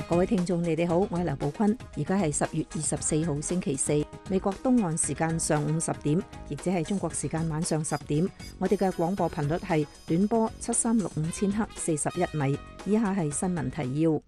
各位聽眾，你哋好，我係劉寶坤。而家係10月24號星期四，美國東岸時間上午10點，亦即係中國時間晚上10點。我哋嘅廣播頻率係短波7365千赫41米。以下係新聞提要。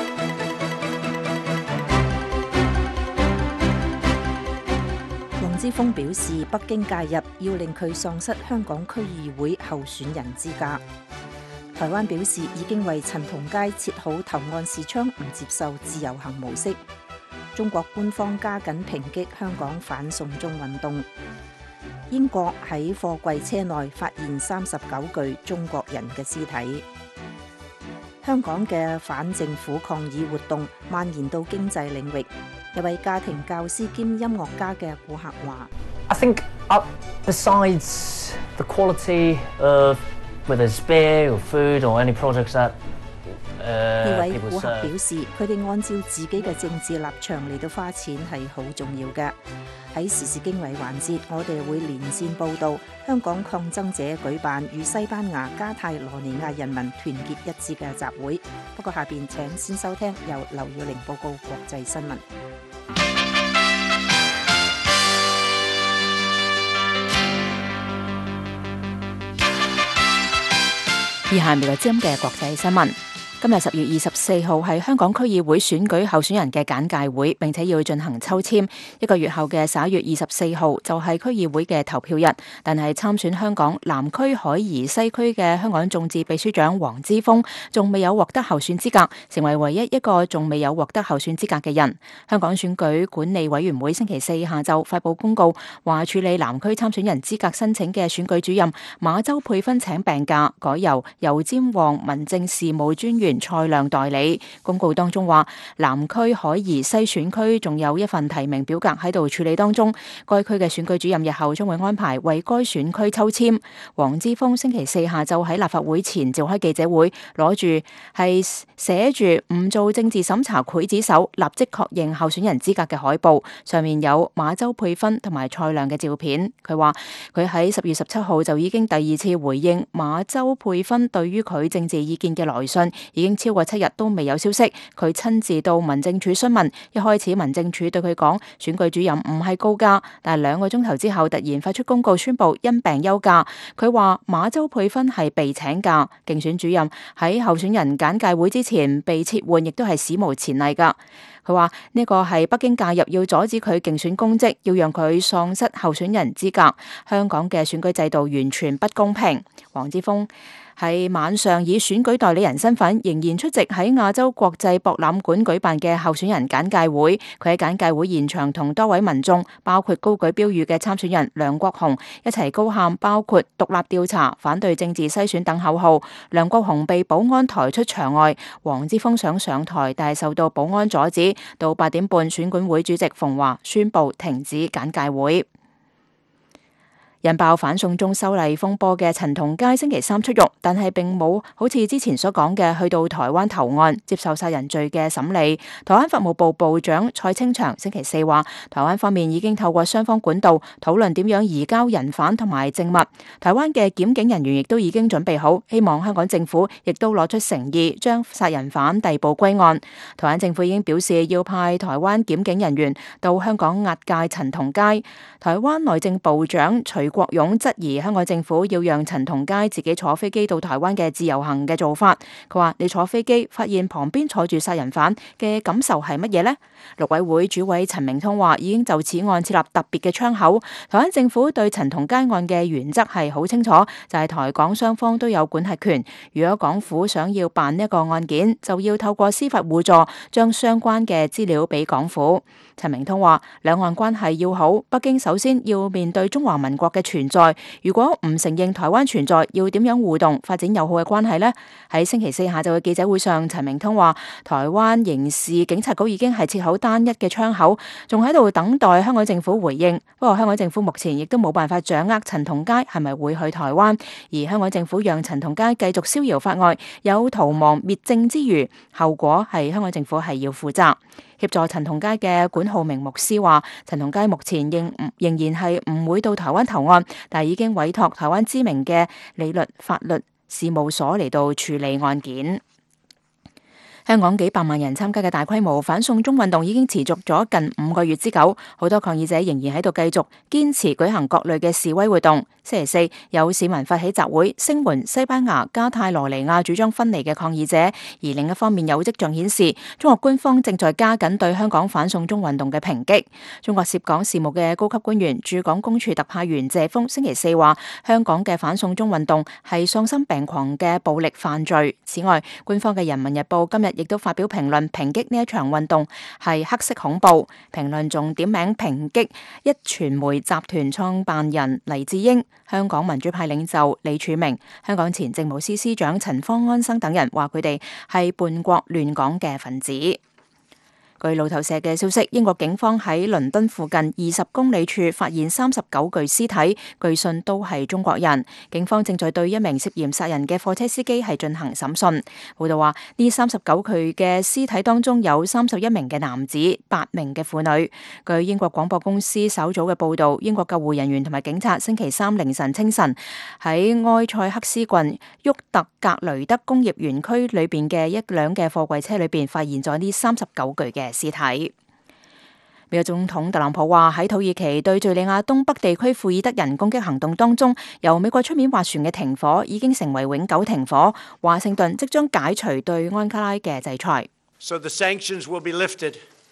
黃之鋒表示，北京介入要令佢喪失香港區議會候選人資格。台灣表示已經為陳同佳設好投案視窗，唔接受自由行模式。中國官方加緊抨擊香港反送中運動。英國喺貨櫃車內發現39具中國人嘅屍體。香港嘅反政府抗議活動蔓延到經濟領域。一位家庭教師兼音樂家嘅顧客話 ：I think besides the quality of whether it's beer or food or any products that 呢位顧客表示，佢哋按照自己嘅政治立場嚟到花錢係好重要嘅。喺時事經緯環節，我哋會連線報導香港抗爭者舉辦與西班牙加泰羅尼亞人民團結一致嘅集會。不過下邊請先收聽由劉耀玲報告國際新聞。 以下係美國之音嘅國際新聞。今日10月24號係香港區議會選舉候選人嘅簡介會，並且要進行抽籤。一個月後嘅11月24號就係區議會嘅投票日，但係參選香港南區海怡西區嘅香港眾志秘書長黃之鋒仲未有獲得候選資格，成為唯一一個仲未有獲得候選資格嘅人。香港選舉管理委員會星期四下晝發佈公告，話處理南區參選人資格申請嘅選舉主任馬周佩芬請病假，改由油尖旺民政事務專員蔡亮代理。公告當中話，南區海怡西選區仲有一份提名表格喺度處理當中，該區嘅選舉主任日後將會安排為該選區抽籤。黃之鋒星期四下晝喺立法會前召開記者會，攞住係寫住唔做政治審查劊子手，立即確認候選人資格嘅海報，上面有馬周佩芬同埋蔡亮嘅照片。佢話佢喺10月17號就已經第2次回應馬周佩芬對於佢政治意見嘅來信，已經超過7日都未有消息。佢親自到民政處詢問，一開始民政處對佢講選舉主任唔係告假，但係2個鐘頭之後突然發出公告宣布因病休假。佢話馬周佩芬係被請假，競選主任喺候選人簡介會之前被撤換，亦都係史無前例噶。佢話呢個係北京介入，要阻止佢競選公職，要讓佢喪失候選人資格。香港嘅選舉制度完全不公平。黃之鋒喺晚上以選舉代理人身份仍然出席喺亞洲國際博覽館舉辦嘅候選人簡介會。佢喺簡介會現場同多位民眾，包括高舉標語嘅參選人梁國雄一齊高喊包括獨立調查、反對政治篩選等口號。梁國雄被保安抬出場外，黃之鋒想上台，但係受到保安阻止。到8點半，選管會主席馮驊宣布停止簡介會。引爆反送中修例風波嘅陳同佳星期三出獄，但係並冇好似之前所講嘅去到台灣投案接受殺人罪嘅審理。台灣法務部部長蔡清祥星期四話，台灣方面已經透過雙方管道討論點樣移交人犯同埋證物。台灣嘅檢警人員亦都已經準備好，希望香港政府亦都攞出誠意，將殺人犯逮捕歸案。台灣政府已經表示要派台灣檢警人員到香港押解陳同佳。台灣內政部長徐國勇質疑香港政府要讓陳同佳自己坐飛機到台灣嘅自由行嘅做法。佢話：你坐飛機發現旁邊坐住殺人犯嘅感受係乜嘢呢？陸委會主委陳明通話已經就此案設立特別嘅窗口。台灣政府對陳同佳案嘅原則係好清楚，就係台港雙方都有管轄權。如果港府想要辦呢個案件，就要透過司法互助，將相關嘅資料俾港府。陳明通話：兩岸關係要好，北京首先要面對中華民國嘅存在。如果唔承認台灣存在，要點樣互動發展友好嘅關係呢？喺星期四下晝嘅記者會上，陳明通話：台灣刑事警察局已經係設好單一嘅窗口，仲喺度等待香港政府回應。不過香港政府目前亦都冇辦法掌握陳同佳係咪會去台灣，而香港政府讓陳同佳繼續逍遙法外，有逃亡滅證之餘，後果係香港政府係要負責。協助陳同佳嘅管浩明牧師話：陳同佳目前仍然係唔會到台灣投案，但係已經委託台灣知名嘅理律法律事務所嚟到處理案件。 香港幾百萬人參加嘅大規模反送中運動已經持續咗近5個月之久，好多抗議者仍然喺度繼續堅持舉行各類嘅示威活動。星期四有市民發起集會，聲援西班牙加泰羅尼亞主張分離嘅抗議者，而另一方面有跡象顯示，中國官方正在加緊對香港反送中運動嘅抨擊。中國涉港事務嘅高級官員駐港公署特派員謝鋒星期四話，香港嘅反送中運動係喪心病狂嘅暴力犯罪。此外，官方嘅《人民日報》今日亦都發表評論抨擊呢一場運動係黑色恐怖，評論仲點名抨擊壹傳媒集團創辦人黎智英、香港民主派領袖李柱銘、香港前政務司司長陳方安生等人，話佢哋係叛國亂港嘅分子。據路透社嘅消息，英國警方喺倫敦附近20公里處發現39具屍體，據信都係中國人。警方正在對一名涉嫌殺人嘅貨車司機係進行審訊。報道話，呢39具嘅屍體當中有31名嘅男子，8名嘅婦女。據英國廣播公司稍早嘅報導，英國救護人員同埋警察星期三凌晨清晨喺埃塞克斯郡沃特格雷德工業園區裏邊嘅一輛嘅貨櫃車裏邊發現咗呢39具嘅屍體。美國總統特朗普話，喺土耳其對敘利亞東北地區庫爾德人攻擊行動當中，由美國出面斡旋嘅停火已經成為永久停火。華盛頓即將解除對安卡拉嘅制裁。 So the sanctions will be lifted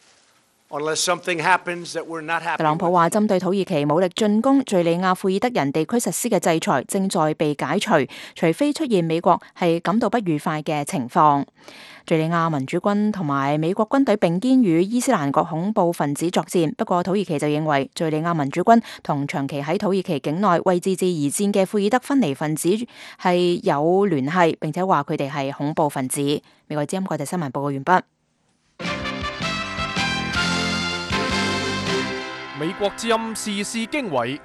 unless something happens that we're not happy with. 特朗普話，針對土耳其武力進攻敘利亞庫爾德人地區實施嘅制裁正在被解除，除非出現美國係感到不愉快嘅情況。敘利亞民主軍同埋美國軍隊並肩與伊斯蘭國恐怖分子作戰，不過土耳其就認為敘利亞民主軍同長期喺土耳其境內為自治而戰嘅庫爾德分離分子係有聯繫，並且話佢哋係恐怖分子。美國之音國際新聞報告完畢。 美國之音時事經緯，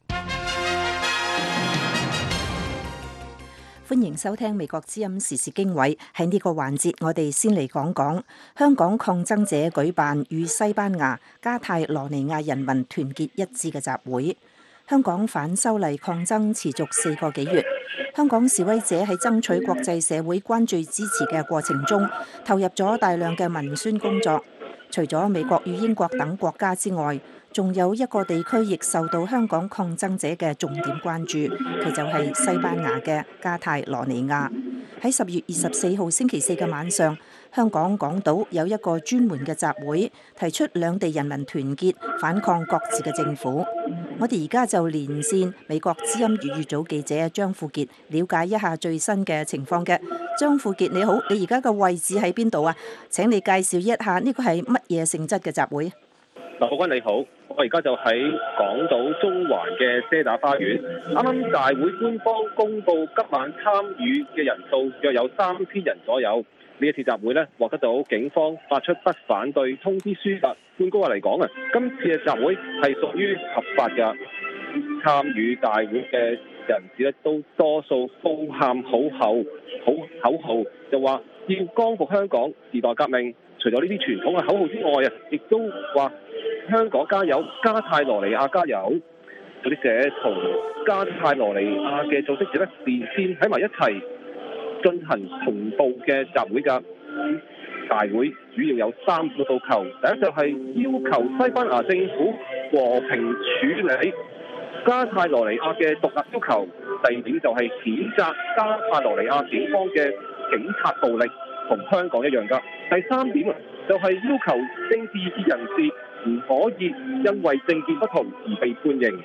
歡迎收聽美國之音時事經緯。喺呢個環節，我哋先嚟講講香港抗爭者舉辦與西班牙加泰羅尼亞人民團結一致嘅集會。香港反修例抗爭持續4個幾月，香港示威者喺爭取國際社會關注支持嘅過程中，投入咗大量嘅文宣工作。除咗美國與英國等國家之外，仲有一個地區亦受到香港抗爭者嘅重點關注，佢就係西班牙嘅加泰羅尼亞。喺10月24號星期四嘅晚上，香港港島有一個專門嘅集會，提出兩地人民團結，反抗各自嘅政府。我哋而家就連線美國之音粵語組記者張富傑，了解一下最新嘅情況嘅。張富傑你好，你而家嘅位置喺邊度啊？請你介紹一下呢個係乜嘢性質嘅集會？ 劉寶君你好，我而家就喺港島中環嘅遮打花園。啱啱大會官方公布今晚參與嘅人數約有3000人左右。呢一次集會呢，獲得到警方發出不反對通知書㗎。換句話嚟講啊，今次嘅集會係屬於合法㗎。參與大會嘅人士咧，都多數高喊口號，就話要光復香港、時代革命。除咗呢啲傳統嘅口號之外啊，亦都話香港加油，加泰羅尼亞加油。有啲社同加泰羅尼亞嘅組織者咧，連線喺埋一齊進行同步嘅集會㗎。大會主要有3個訴求，第一就係要求西班牙政府和平處理加泰羅尼亞嘅獨立要求，第二點就係譴責加泰羅尼亞警方嘅警察暴力，同香港一樣㗎。第3點就係要求政治異議人士唔可以因為政見不同而被判刑。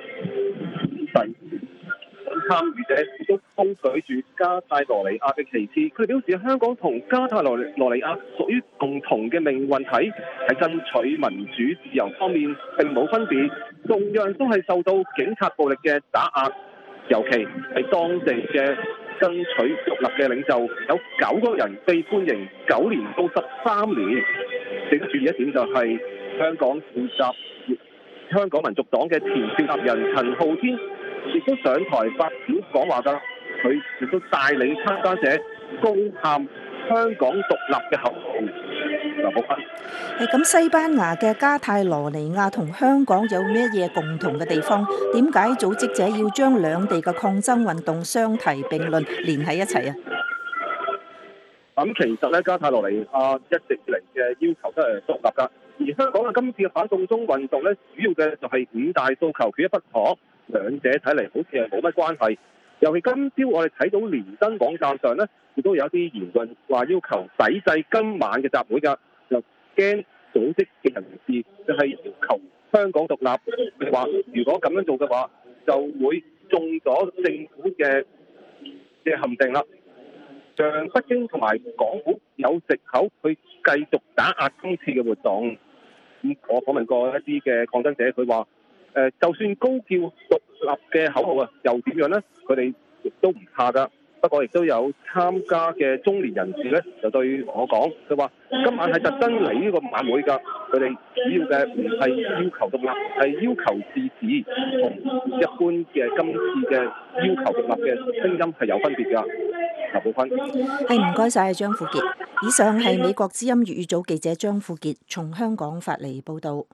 參與者亦都高舉住加泰羅尼亞嘅旗幟，佢哋表示香港同加泰羅尼亞屬於共同嘅命運體，喺爭取民主自由方面並冇分別，同樣都係受到警察暴力嘅打壓，尤其係當地嘅爭取獨立嘅領袖有9個人被判刑9年到13年。值得注意一點就係香港負責香港民族黨嘅前召集人陳浩天亦都上台發表講話㗎，佢亦都帶領參加者高喊香港獨立嘅口號。劉寶君， 咁西班牙嘅加泰羅尼亞同香港有咩嘢共同嘅地方？點解組織者要將兩地嘅抗爭運動相提並論，連喺一齊啊？ 咁其實咧，加泰羅尼亞一直以嚟嘅要求都係獨立㗎。而香港嘅今次嘅反送中運動咧，主要嘅就係五大訴求缺一不可，兩者睇嚟好似係冇乜關係。尤其今朝我哋睇到連登網站上咧，亦都有一啲言論話要求抵制今晚嘅集會㗎，就驚組織嘅人士就係要求香港獨立，話如果咁樣做嘅話，就會中咗政府嘅陷阱啦，讓北京同埋港府有藉口去繼續打壓今次嘅活動。我訪問過一啲嘅抗爭者，佢話就算高叫獨立嘅口號啊，又點樣呢？佢哋亦都唔怕㗎。不過亦都有參加嘅中年人士咧，就對我講，佢話今晚係特登嚟呢個晚會㗎。佢哋主要嘅唔係要求獨立，係要求自治，同一般嘅今次嘅要求獨立嘅聲音係有分別㗎。劉寶芬， 係唔該晒張富傑。以上係美國之音粵語組記者張富傑從香港發嚟報導。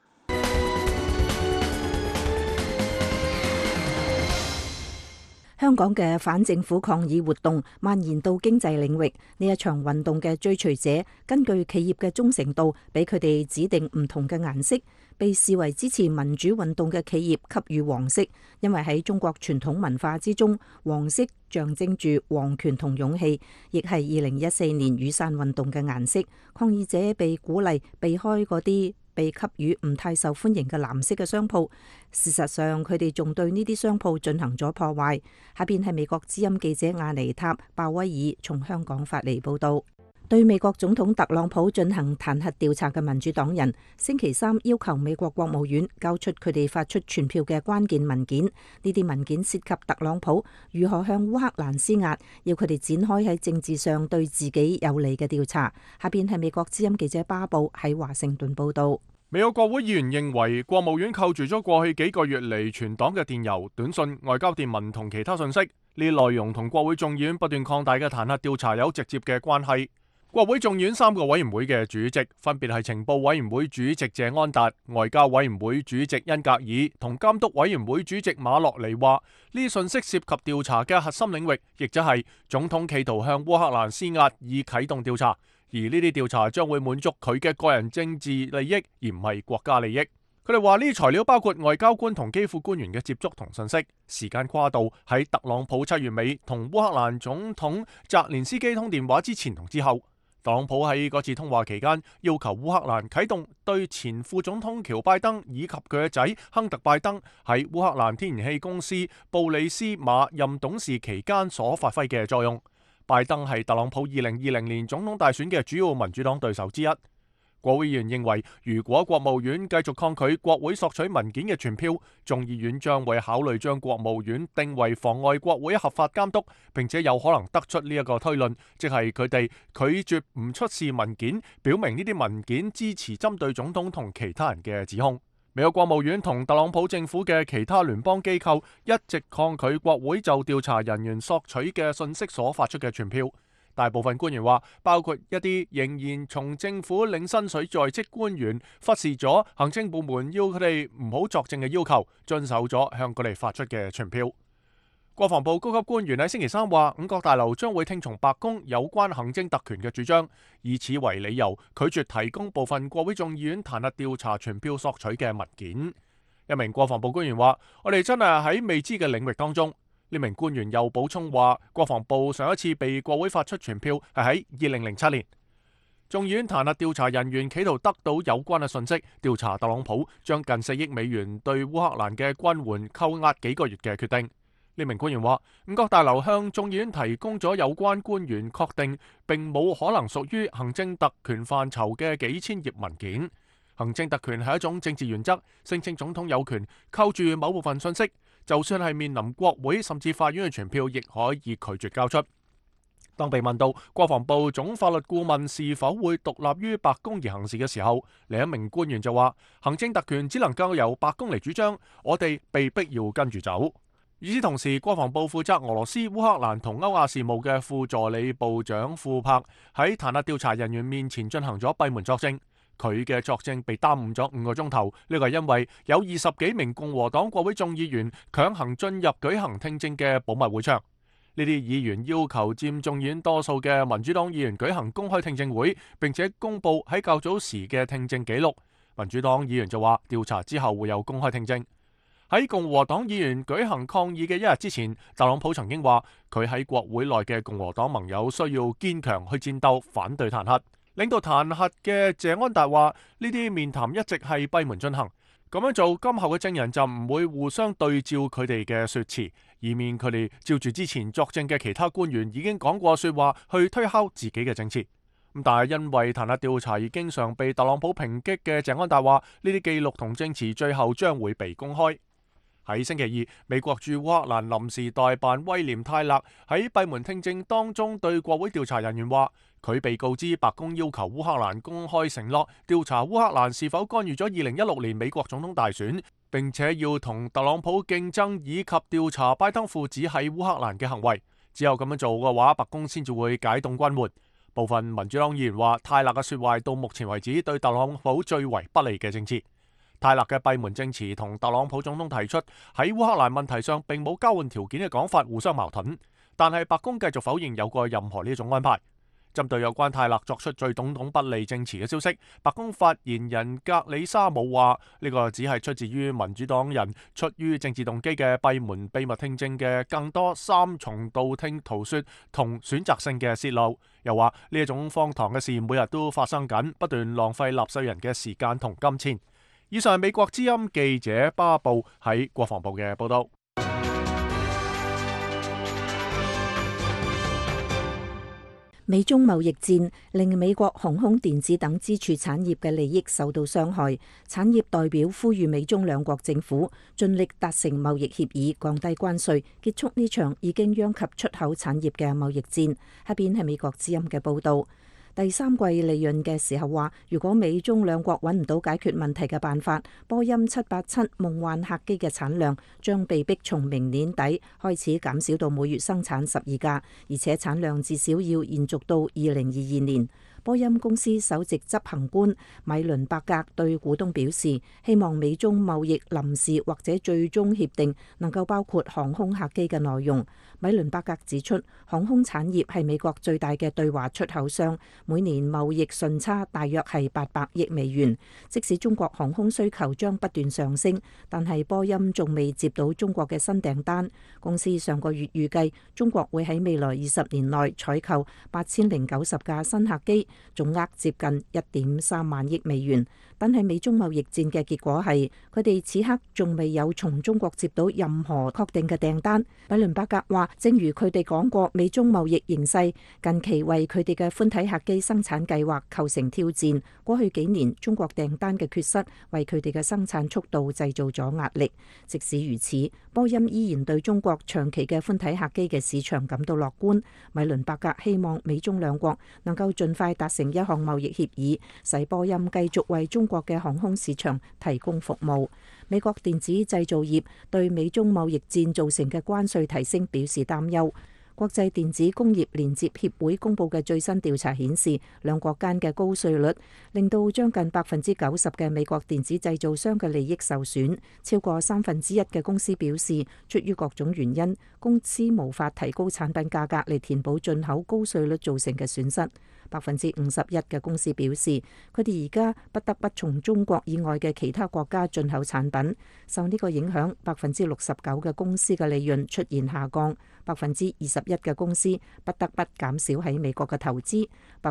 香港嘅反政府抗議活動蔓延到經濟領域，呢一場運動嘅追隨者根據企業嘅忠誠度，俾佢哋指定唔同嘅顏色，被視為支持民主運動嘅企業給予黃色，因為喺中國傳統文化之中，黃色象徵住皇權同勇氣，亦係2014年雨傘運動嘅顏色。抗議者被鼓勵避開嗰啲被給予唔太受歡迎嘅藍色嘅商鋪，事實上佢哋仲對呢啲商鋪進行咗破壞。下邊係美國之音記者亞尼塔鮑威爾從香港發嚟報道。對美國總統特朗普進行彈劾調查嘅民主黨人，星期三要求美國國務院交出佢哋發出傳票嘅關鍵文件。呢啲文件涉及特朗普如何向烏克蘭施壓，要佢哋展開喺政治上對自己有利嘅調查。下邊係美國之音記者巴布喺華盛頓報道。 美國國會議員認為國務院扣住咗過去幾個月嚟全黨嘅電郵、短信、外交電文同其他信息，呢啲內容同國會眾議院不斷擴大嘅彈劾調查有直接嘅關係。國會眾議院3個委員會嘅主席分別係情報委員會主席謝安達、外交委員會主席恩格爾同監督委員會主席馬洛尼話，呢啲信息涉及調查嘅核心領域，亦即係總統企圖向烏克蘭施壓以啟動調查，而呢啲調查將會滿足佢嘅個人政治利益，而唔係國家利益。佢哋話呢啲材料包括外交官同基輔官員嘅接觸同信息，時間跨度喺特朗普7月尾同烏克蘭總統澤連斯基通電話之前同之後。特朗普喺嗰次通話期間要求烏克蘭啟動對前副總統喬拜登以及佢嘅仔亨特拜登喺烏克蘭天然氣公司布里斯馬任董事期間所發揮嘅作用。拜登係特朗普2020年總統大選嘅主要民主黨對手之一。國會議員認為，如果國務院繼續抗拒國會索取文件嘅傳票，眾議院將會考慮將國務院定為妨礙國會合法監督，並且有可能得出呢一個推論，即係佢哋拒絕唔出示文件，表明呢啲文件支持針對總統同其他人嘅指控。美國國務院同特朗普政府嘅其他聯邦機構一直抗拒國會就調查人員索取嘅信息所發出嘅傳票。大部分官員話，包括一啲仍然從政府領薪水在職官員，忽視咗行政部門要佢哋唔好作證嘅要求，遵守咗向佢哋發出嘅傳票。國防部高級官員喺星期三話，五角大樓將會聽從白宮有關行政特權嘅主張，以此為理由拒絕提供部分國會眾議院彈劾調查傳票索取嘅文件。一名國防部官員話，我哋真係喺未知嘅領域當中。呢名官員又補充話，國防部上一次被國會發出傳票係喺2007年。眾議院彈劾調查人員企圖得到有關嘅信息，調查特朗普將近4億美元對烏克蘭嘅軍援扣押幾個月嘅決定。呢名官員話，五角大樓向眾議院提供咗有關官員確定並冇可能屬於行政特權範疇嘅幾千頁文件。行政特權係一種政治原則，聲稱總統有權扣住某部分信息，就算係面臨國會甚至法院嘅傳票，亦可以拒絕交出。當被問到國防部總法律顧問是否會獨立於白宮而行事嘅時候，另一名官員就話，行政特權只能夠由白宮嚟主張，我哋被逼要跟住走。與此同時，國防部負責俄羅斯、烏克蘭同歐亞事務嘅副助理部長庫柏喺彈劾調查人員面前進行咗閉門作證。佢嘅作證被耽誤咗5個鐘頭，呢個係因為有20幾名共和黨國會眾議員強行進入舉行聽證嘅保密會場。 呢啲議員要求佔眾議院多數嘅民主黨議員舉行公開聽證會，並且公佈喺較早時嘅聽證記錄。民主黨議員就話調查之後會有公開聽證。喺共和黨議員舉行抗議嘅一日之前，特朗普曾經話佢喺國會內嘅共和黨盟友需要堅強去戰鬥反對彈劾。領導彈劾嘅謝安達話呢啲面談一直係閉門進行，咁樣做今後嘅證人就唔會互相對照佢哋嘅說辭，以免佢哋照住之前作證嘅其他官員已經講過說話去推敲自己嘅證詞。但係因為彈劾調查而經常被特朗普抨擊嘅謝安達話呢啲記錄同證詞最後將會被公開。喺星期二，美國駐烏克蘭臨時代辦威廉泰勒喺閉門聽證當中對國會調查人員話，佢被告知白宮要求烏克蘭公開承諾調查烏克蘭是否干預咗2016年美國總統大選，並且要同特朗普競爭以及調查拜登父子喺烏克蘭嘅行為。只有咁樣做嘅話，白宮先至會解凍軍援。部分民主黨議員話，泰勒嘅說話到目前為止對特朗普最為不利嘅政治。泰勒嘅閉門證詞同特朗普總統提出喺烏克蘭問題上並冇交換條件嘅講法互相矛盾，但係白宮繼續否認有過任何呢種安排。針對有關泰勒作出對總統不利證詞嘅消息，白宮發言人格里沙姆話呢個只係出自於民主黨人出於政治動機嘅閉門秘密聽證嘅更多三重道聽途說同選擇性嘅洩露。又話呢一種荒唐嘅事每日都發生緊，不斷浪費納稅人嘅時間同金錢。以上係美國之音記者巴布喺國防部嘅報道。 美中貿易戰令美國航空、電子等支柱產業嘅利益受到傷害，產業代表呼籲美中兩國政府盡力達成貿易協議，降低關稅，結束呢場已經殃及出口產業嘅貿易戰。下邊係美國之音嘅報導。第三季利潤嘅時候話，如果美中兩國揾唔到解決問題嘅辦法，波音787夢幻客機嘅產量將被逼從明年底開始減少到每月生產12架，而且產量至少要延續到2022年。波音公司首席執行官米倫伯格對股東表示，希望美中貿易臨時或者最終協定能夠包括航空客機嘅內容。米倫伯格指出，航空產業係美國最大嘅對華出口商，每年貿易順差大約係800億美元。即使中國航空需求將不斷上升，但係波音仲未接到中國嘅新訂單。公司上個月預計中國會喺未來20年內採購8090架新客機，總額接近1.3萬億美元。但係美中貿易戰嘅結果係，佢哋此刻仲未有從中國接到任何確定嘅訂單。米倫伯格話，正如佢哋講過，美中貿易形勢近期為佢哋嘅寬體客機生產計劃構成挑戰。過去幾年，中國訂單嘅缺失為佢哋嘅生產速度製造咗壓力。即使如此，波音依然對中國長期嘅寬體客機嘅市場感到樂觀。米倫伯格希望美中兩國能夠盡快達成一項貿易協議，使波音繼續為中國嘅航空市場提供服務。美國電子製造業對美中貿易戰造成嘅關稅提升表示擔憂。國際電子工業連接協會公佈嘅最新調查顯示，兩國間嘅高稅率令到將近90%嘅美國電子製造商嘅利益受損。超過1/3嘅公司表示，出於各種原因，公司無法提高產品價格嚟填補進口高稅率造成嘅損失。51%嘅公司表示，佢哋而家不得不從中國以外嘅其他國家進口產品。受呢個影響，69%嘅公司嘅利潤出現下降，21%嘅公司不得不減少喺美國嘅投資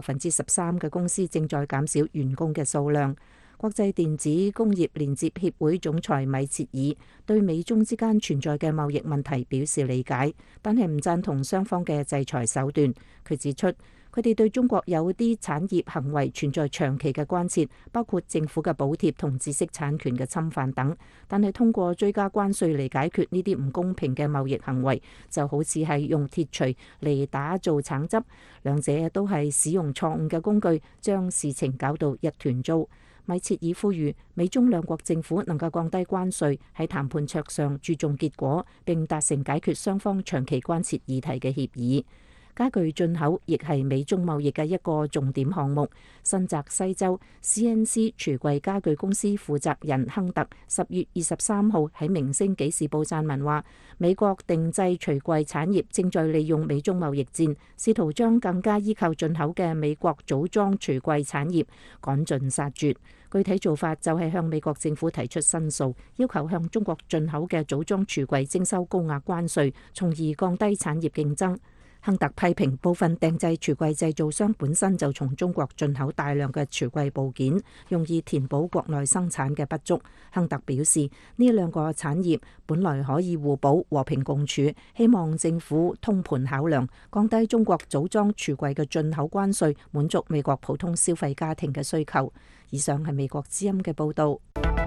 ，13%嘅公司正在減少員工嘅數量。國際電子工業連接協會總裁米切爾對美中之間存在嘅貿易問題表示理解，但係唔贊同雙方嘅制裁手段。佢指出，佢哋對中國有啲產業行為存在長期嘅關切，包括政府嘅補貼同知識產權嘅侵犯等。但係通過追加關稅嚟解決呢啲唔公平嘅貿易行為，就好似係用鐵錘嚟打造橙汁，兩者都係使用錯誤嘅工具，將事情搞到一團糟。米切爾呼籲美中兩國政府能夠降低關稅，喺談判桌上注重結果，並達成解決雙方長期關切議題嘅協議。 家具進口亦係美中貿易嘅一個重點項目。新澤西州 CNC 櫥櫃家具公司負責人亨特10月23號喺明星紀事報撰文話，美國定製櫥櫃產業正在利用美中貿易戰，試圖將更加依靠進口嘅美國組裝櫥櫃產業趕盡殺絕。具體做法就係向美國政府提出申訴，要求向中國進口嘅組裝櫥櫃徵收高額關稅，從而降低產業競爭。亨特批評部分訂製櫥櫃製造商本身就從中國進口大量嘅櫥櫃部件，用以填補國內生產嘅不足。亨特表示，呢兩個產業本來可以互補、和平共處，希望政府通盤考量，降低中國組裝櫥櫃嘅進口關稅，滿足美國普通消費家庭嘅需求。以上係美國之音嘅報導。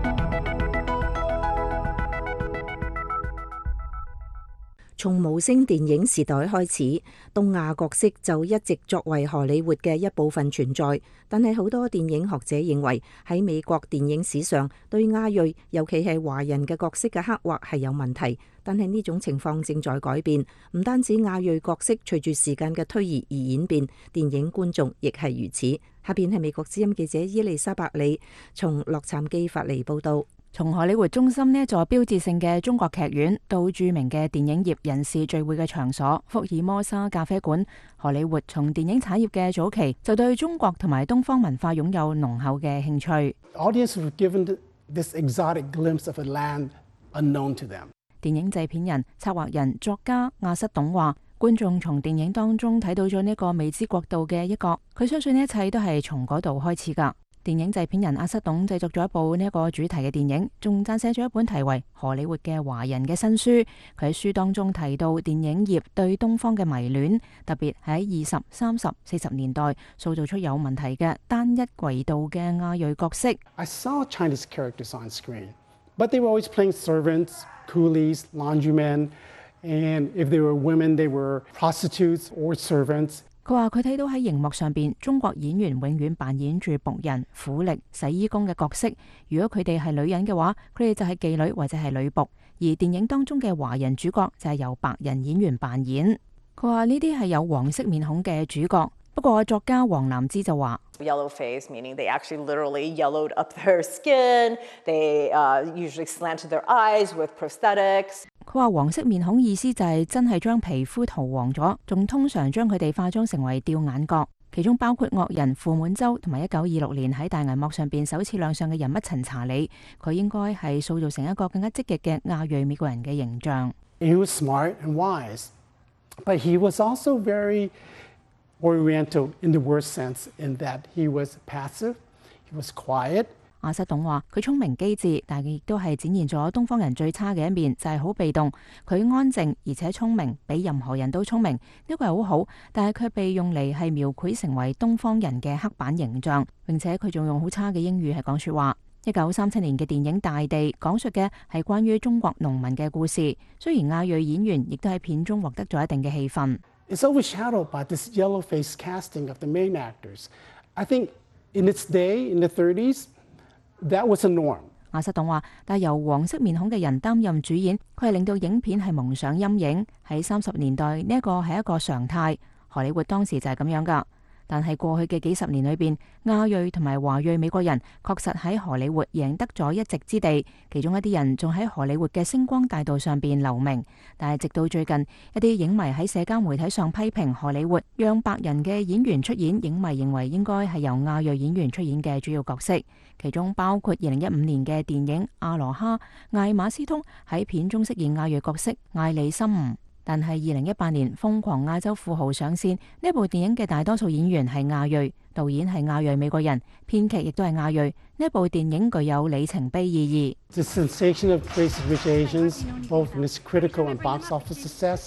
從無聲電影時代開始，東亞角色就一直作為荷里活嘅一部分存在。但係好多電影學者認為，喺美國電影史上，對亞裔尤其係華人嘅角色嘅刻畫係有問題。但係呢種情況正在改變，唔單止亞裔角色隨住時間嘅推移而演變，電影觀眾亦係如此。下邊係美國之音記者伊麗莎白里從洛杉磯發嚟報道。 從荷里活中心呢一座標誌性嘅中國劇院，到著名嘅電影業人士聚會嘅場所福爾摩沙咖啡館，荷里活從電影產業嘅早期就對中國同埋東方文化擁有濃厚嘅興趣。 Audience were given this exotic glimpse of a land unknown to them. 電影製片人、策劃人、作家亞瑟董話，觀眾從電影當中睇到咗呢個未知國度嘅一角，佢相信呢一切都係從嗰度開始㗎。電影製片人阿瑟董製作咗一部呢一個主題嘅電影，仲撰寫咗一本題為《荷里活嘅華人》嘅新書。佢喺書當中提到電影業對東方嘅迷戀，特別喺20、30、40年代塑造出有問題嘅單一軌道嘅亞裔角色。 I saw Chinese characters on screen, but they were always playing servants, coolies, laundrymen, and if they were women, they were prostitutes or servants. 佢話佢睇到喺熒幕上邊，中國演員永遠扮演住僕人、苦力、洗衣工嘅角色。如果佢哋係女人嘅話，佢哋就係妓女或者係女僕。而電影當中嘅華人主角就係由白人演員扮演。佢話呢啲係有黃色面孔嘅主角。不過作家黃南之就話 Yellow face, meaning they actually literally yellowed up their skin. They usually slanted their eyes with prosthetics. 佢話黃色面孔意思就係真係將皮膚塗黃咗，仲通常將佢哋化妝成為吊眼角。其中包括惡人傅滿洲同埋1926年喺大銀幕上邊首次亮相嘅人物陳查理，佢應該係塑造成一個更加積極嘅亞裔美國人嘅形象。 He was smart and wise, but he was also very Oriental in the worst sense, in that he was passive, he was quiet. 亞瑟董話佢聰明機智，但係亦都係展現咗東方人最差嘅一面，就係好被動。佢安靜而且聰明，比任何人都聰明，呢個係好好，但係佢被用嚟係描繪成為東方人嘅刻板形象，並且佢仲用好差嘅英語係講說話。1937年嘅電影《大地》講述嘅係關於中國農民嘅故事，雖然亞裔演員亦都喺片中獲得咗一定嘅戲份。 It's overshadowed by this yellow-face casting of the main actors. I think in its day, in the 30s, that was a norm. 亞瑟董話，但係由黃色面孔嘅人擔任主演，佢係令到影片係蒙上陰影。喺30年代呢一個係一個常態，荷里活當時就係咁樣㗎。但係過去嘅幾十年裏邊，亞裔同埋華裔美國人確實喺荷里活贏得咗一席之地，其中一啲人仲喺荷里活嘅星光大道上邊留名。但係直到最近，一啲影迷喺社交媒體上批評荷里活讓白人嘅演員出演，影迷認為應該係由亞裔演員出演嘅主要角色，其中包括2015年嘅電影《阿羅哈》，艾瑪斯通喺片中飾演亞裔角色艾里森吳。但係2018年《瘋狂亞洲富豪》上線，呢部電影嘅大多數演員係亞裔，導演係亞裔美國人，編劇亦都係亞裔。呢部電影具有里程碑意義。 The sensation of Crazy Rich Asians, both in its critical and box office success,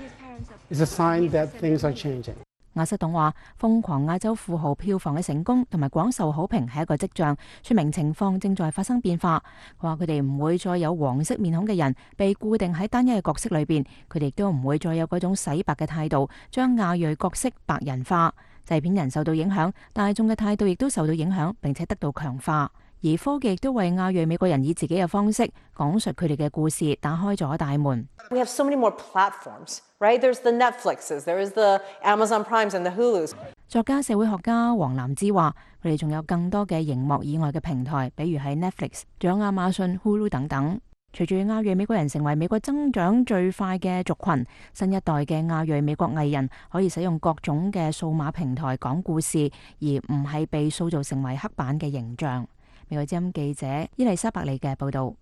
is a sign that things are changing. 亞瑟董話：瘋狂亞洲富豪票房嘅成功同埋廣受好評係一個跡象，說明情況正在發生變化。佢話佢哋唔會再有黃色面孔嘅人被固定喺單一嘅角色裏邊，佢哋亦都唔會再有嗰種洗白嘅態度，將亞裔角色白人化。製片人受到影響，大眾嘅態度亦都受到影響，並且得到強化。 而科技亦都為亞裔美國人以自己嘅方式講述佢哋嘅故事打開咗大門。 We have so many more platforms, right? There's the Netflixes, there's the Amazon Primes and the Hulus. 作家、社會學家黃南之話，佢哋仲有更多嘅熒幕以外嘅平台，比如係 Netflix， 仲有亞馬遜、Hulu 等等。隨住亞裔美國人成為美國增長最快嘅族群，新一代嘅亞裔美國藝人可以使用各種嘅數碼平台講故事，而唔係被塑造成為黑板嘅形象。美國之音記者伊麗莎白里嘅報導。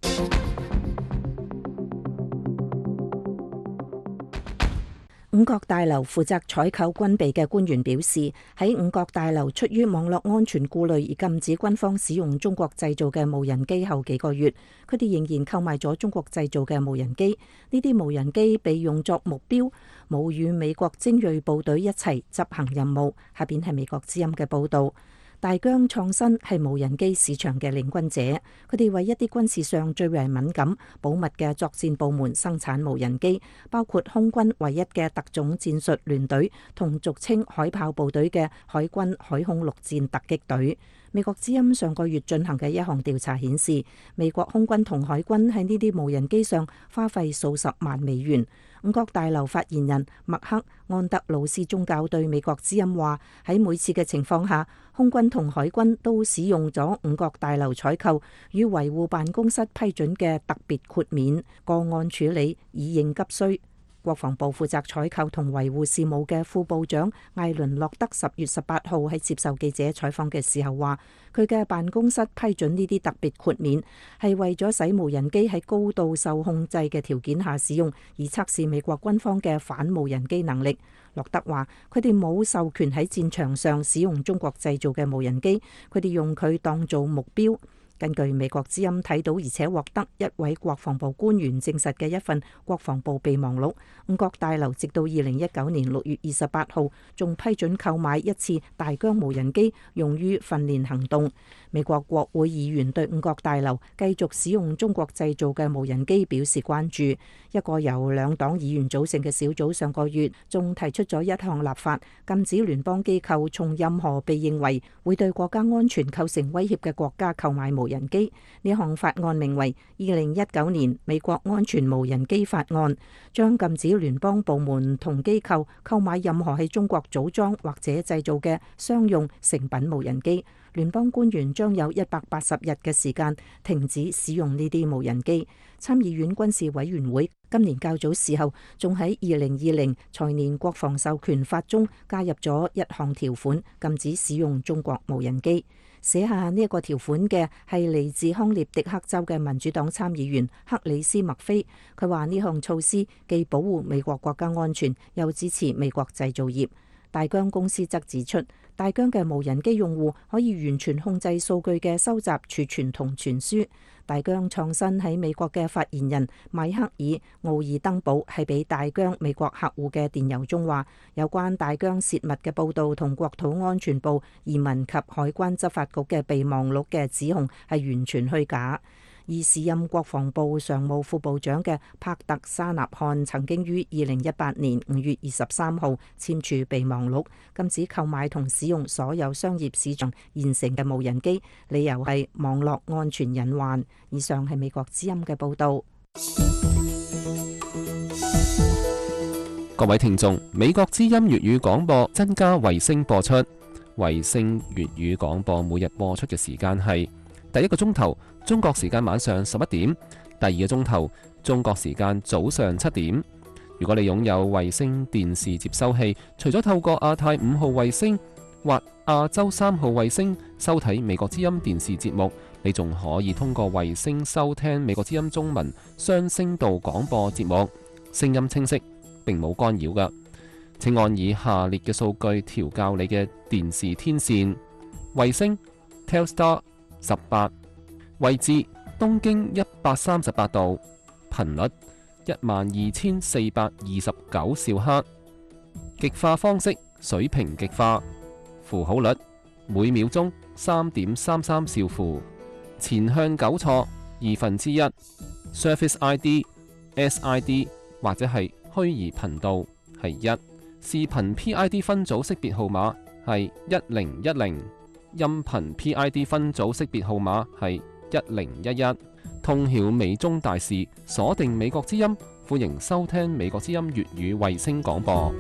五角大樓負責採購軍備嘅官員表示，喺五角大樓出於網絡安全顧慮而禁止軍方使用中國製造嘅無人機後幾個月，佢哋仍然購買咗中國製造嘅無人機。呢啲無人機被用作目標，冇與美國精鋭部隊一齊執行任務。下邊係美國之音嘅報導。大疆創新係無人機市場嘅領軍者，佢哋為一啲軍事上最為敏感、保密嘅作戰部門生產無人機，包括空軍唯一嘅特種戰術聯隊同俗稱海豹部隊嘅海軍海空陸戰突擊隊。美國之音上個月進行嘅一項調查顯示，美國空軍同海軍喺呢啲無人機上花費數十萬美元。五角大樓發言人麥克安德魯斯宗教對美國之音話，喺每次嘅情況下，空軍同海軍都使用咗五角大樓採購與維護辦公室批准嘅特別豁免個案處理，以應急需。國防部負責採購同維護事務嘅副部長艾倫洛德10月18號喺接受記者採訪嘅時候話，佢嘅辦公室批准呢啲特別豁免係為咗使無人機喺高度受控制嘅條件下使用，而測試美國軍方嘅反無人機能力。洛德話，佢哋冇授權喺戰場上使用中國製造嘅無人機，佢哋用佢當做目標。根據美國之音睇到而且獲得一位國防部官員證實嘅一份國防部備忘錄，五角大樓直到2019年6月28號仲批准購買一次大疆無人機用於訓練行動。美國國會議員對五角大樓繼續使用中國製造嘅無人機表示關注。一個由兩黨議員組成嘅小組上個月仲提出咗一項立法，禁止聯邦機構從任何被認為會對國家安全構成威脅嘅國家購買無人機。呢項法案名為2019年美國安全無人機法案，將禁止聯邦部門同機構購買任何喺中國組裝或者製造嘅商用成品無人機。聯邦官員將有180日嘅時間停止使用呢啲無人機。參議院軍事委員會今年較早時候仲喺2020財年國防授權法中加入咗一項條款，禁止使用中國無人機。寫下呢一個條款嘅係嚟自康涅狄克州嘅民主黨參議員克里斯麥菲。佢話呢項措施既保護美國國家安全，又支持美國製造業。大疆公司則指出，大疆嘅無人機用戶可以完全控制數據嘅收集、儲存同傳輸。大疆創新喺美國嘅發言人邁克爾奧爾登堡係俾大疆美國客戶嘅電郵中話，有關大疆泄密嘅報導同國土安全部、移民及海關執法局嘅備忘錄嘅指控係完全虛假。而時任國防部常務副部長嘅帕特沙納漢曾經於2018年5月23號簽署備忘錄，禁止購買同使用所有商業市場現成嘅無人機，理由係網絡安全隱患。以上係美國之音嘅報導。 各位聽眾，美國之音粵語廣播增加衛星播出，衛星粵語廣播每日播出嘅時間係第一個鐘頭中國時間晚上11點，第二個鐘頭中國時間早上7點。如果你擁有衛星電視接收器，除咗透過亞太5號衛星或亞洲3號衛星收睇美國之音電視節目，你仲可以通過衛星收聽美國之音中文雙聲道廣播節目，聲音清晰，並冇干擾㗎。請按以下列嘅數據調校你嘅電視天線：衛星 Telstar 18，位置東經138度，頻率12429兆赫，極化方式水平極化，符號率每秒鐘3.33兆符，前向糾錯1/2， Service ID、SID 或者係虛擬頻道係1，視頻 PID 分組識別號碼係1010。 音頻 PID 分組識別號碼係1011。通曉美中大事，鎖定美國之音，歡迎收聽美國之音粵語衛星廣播。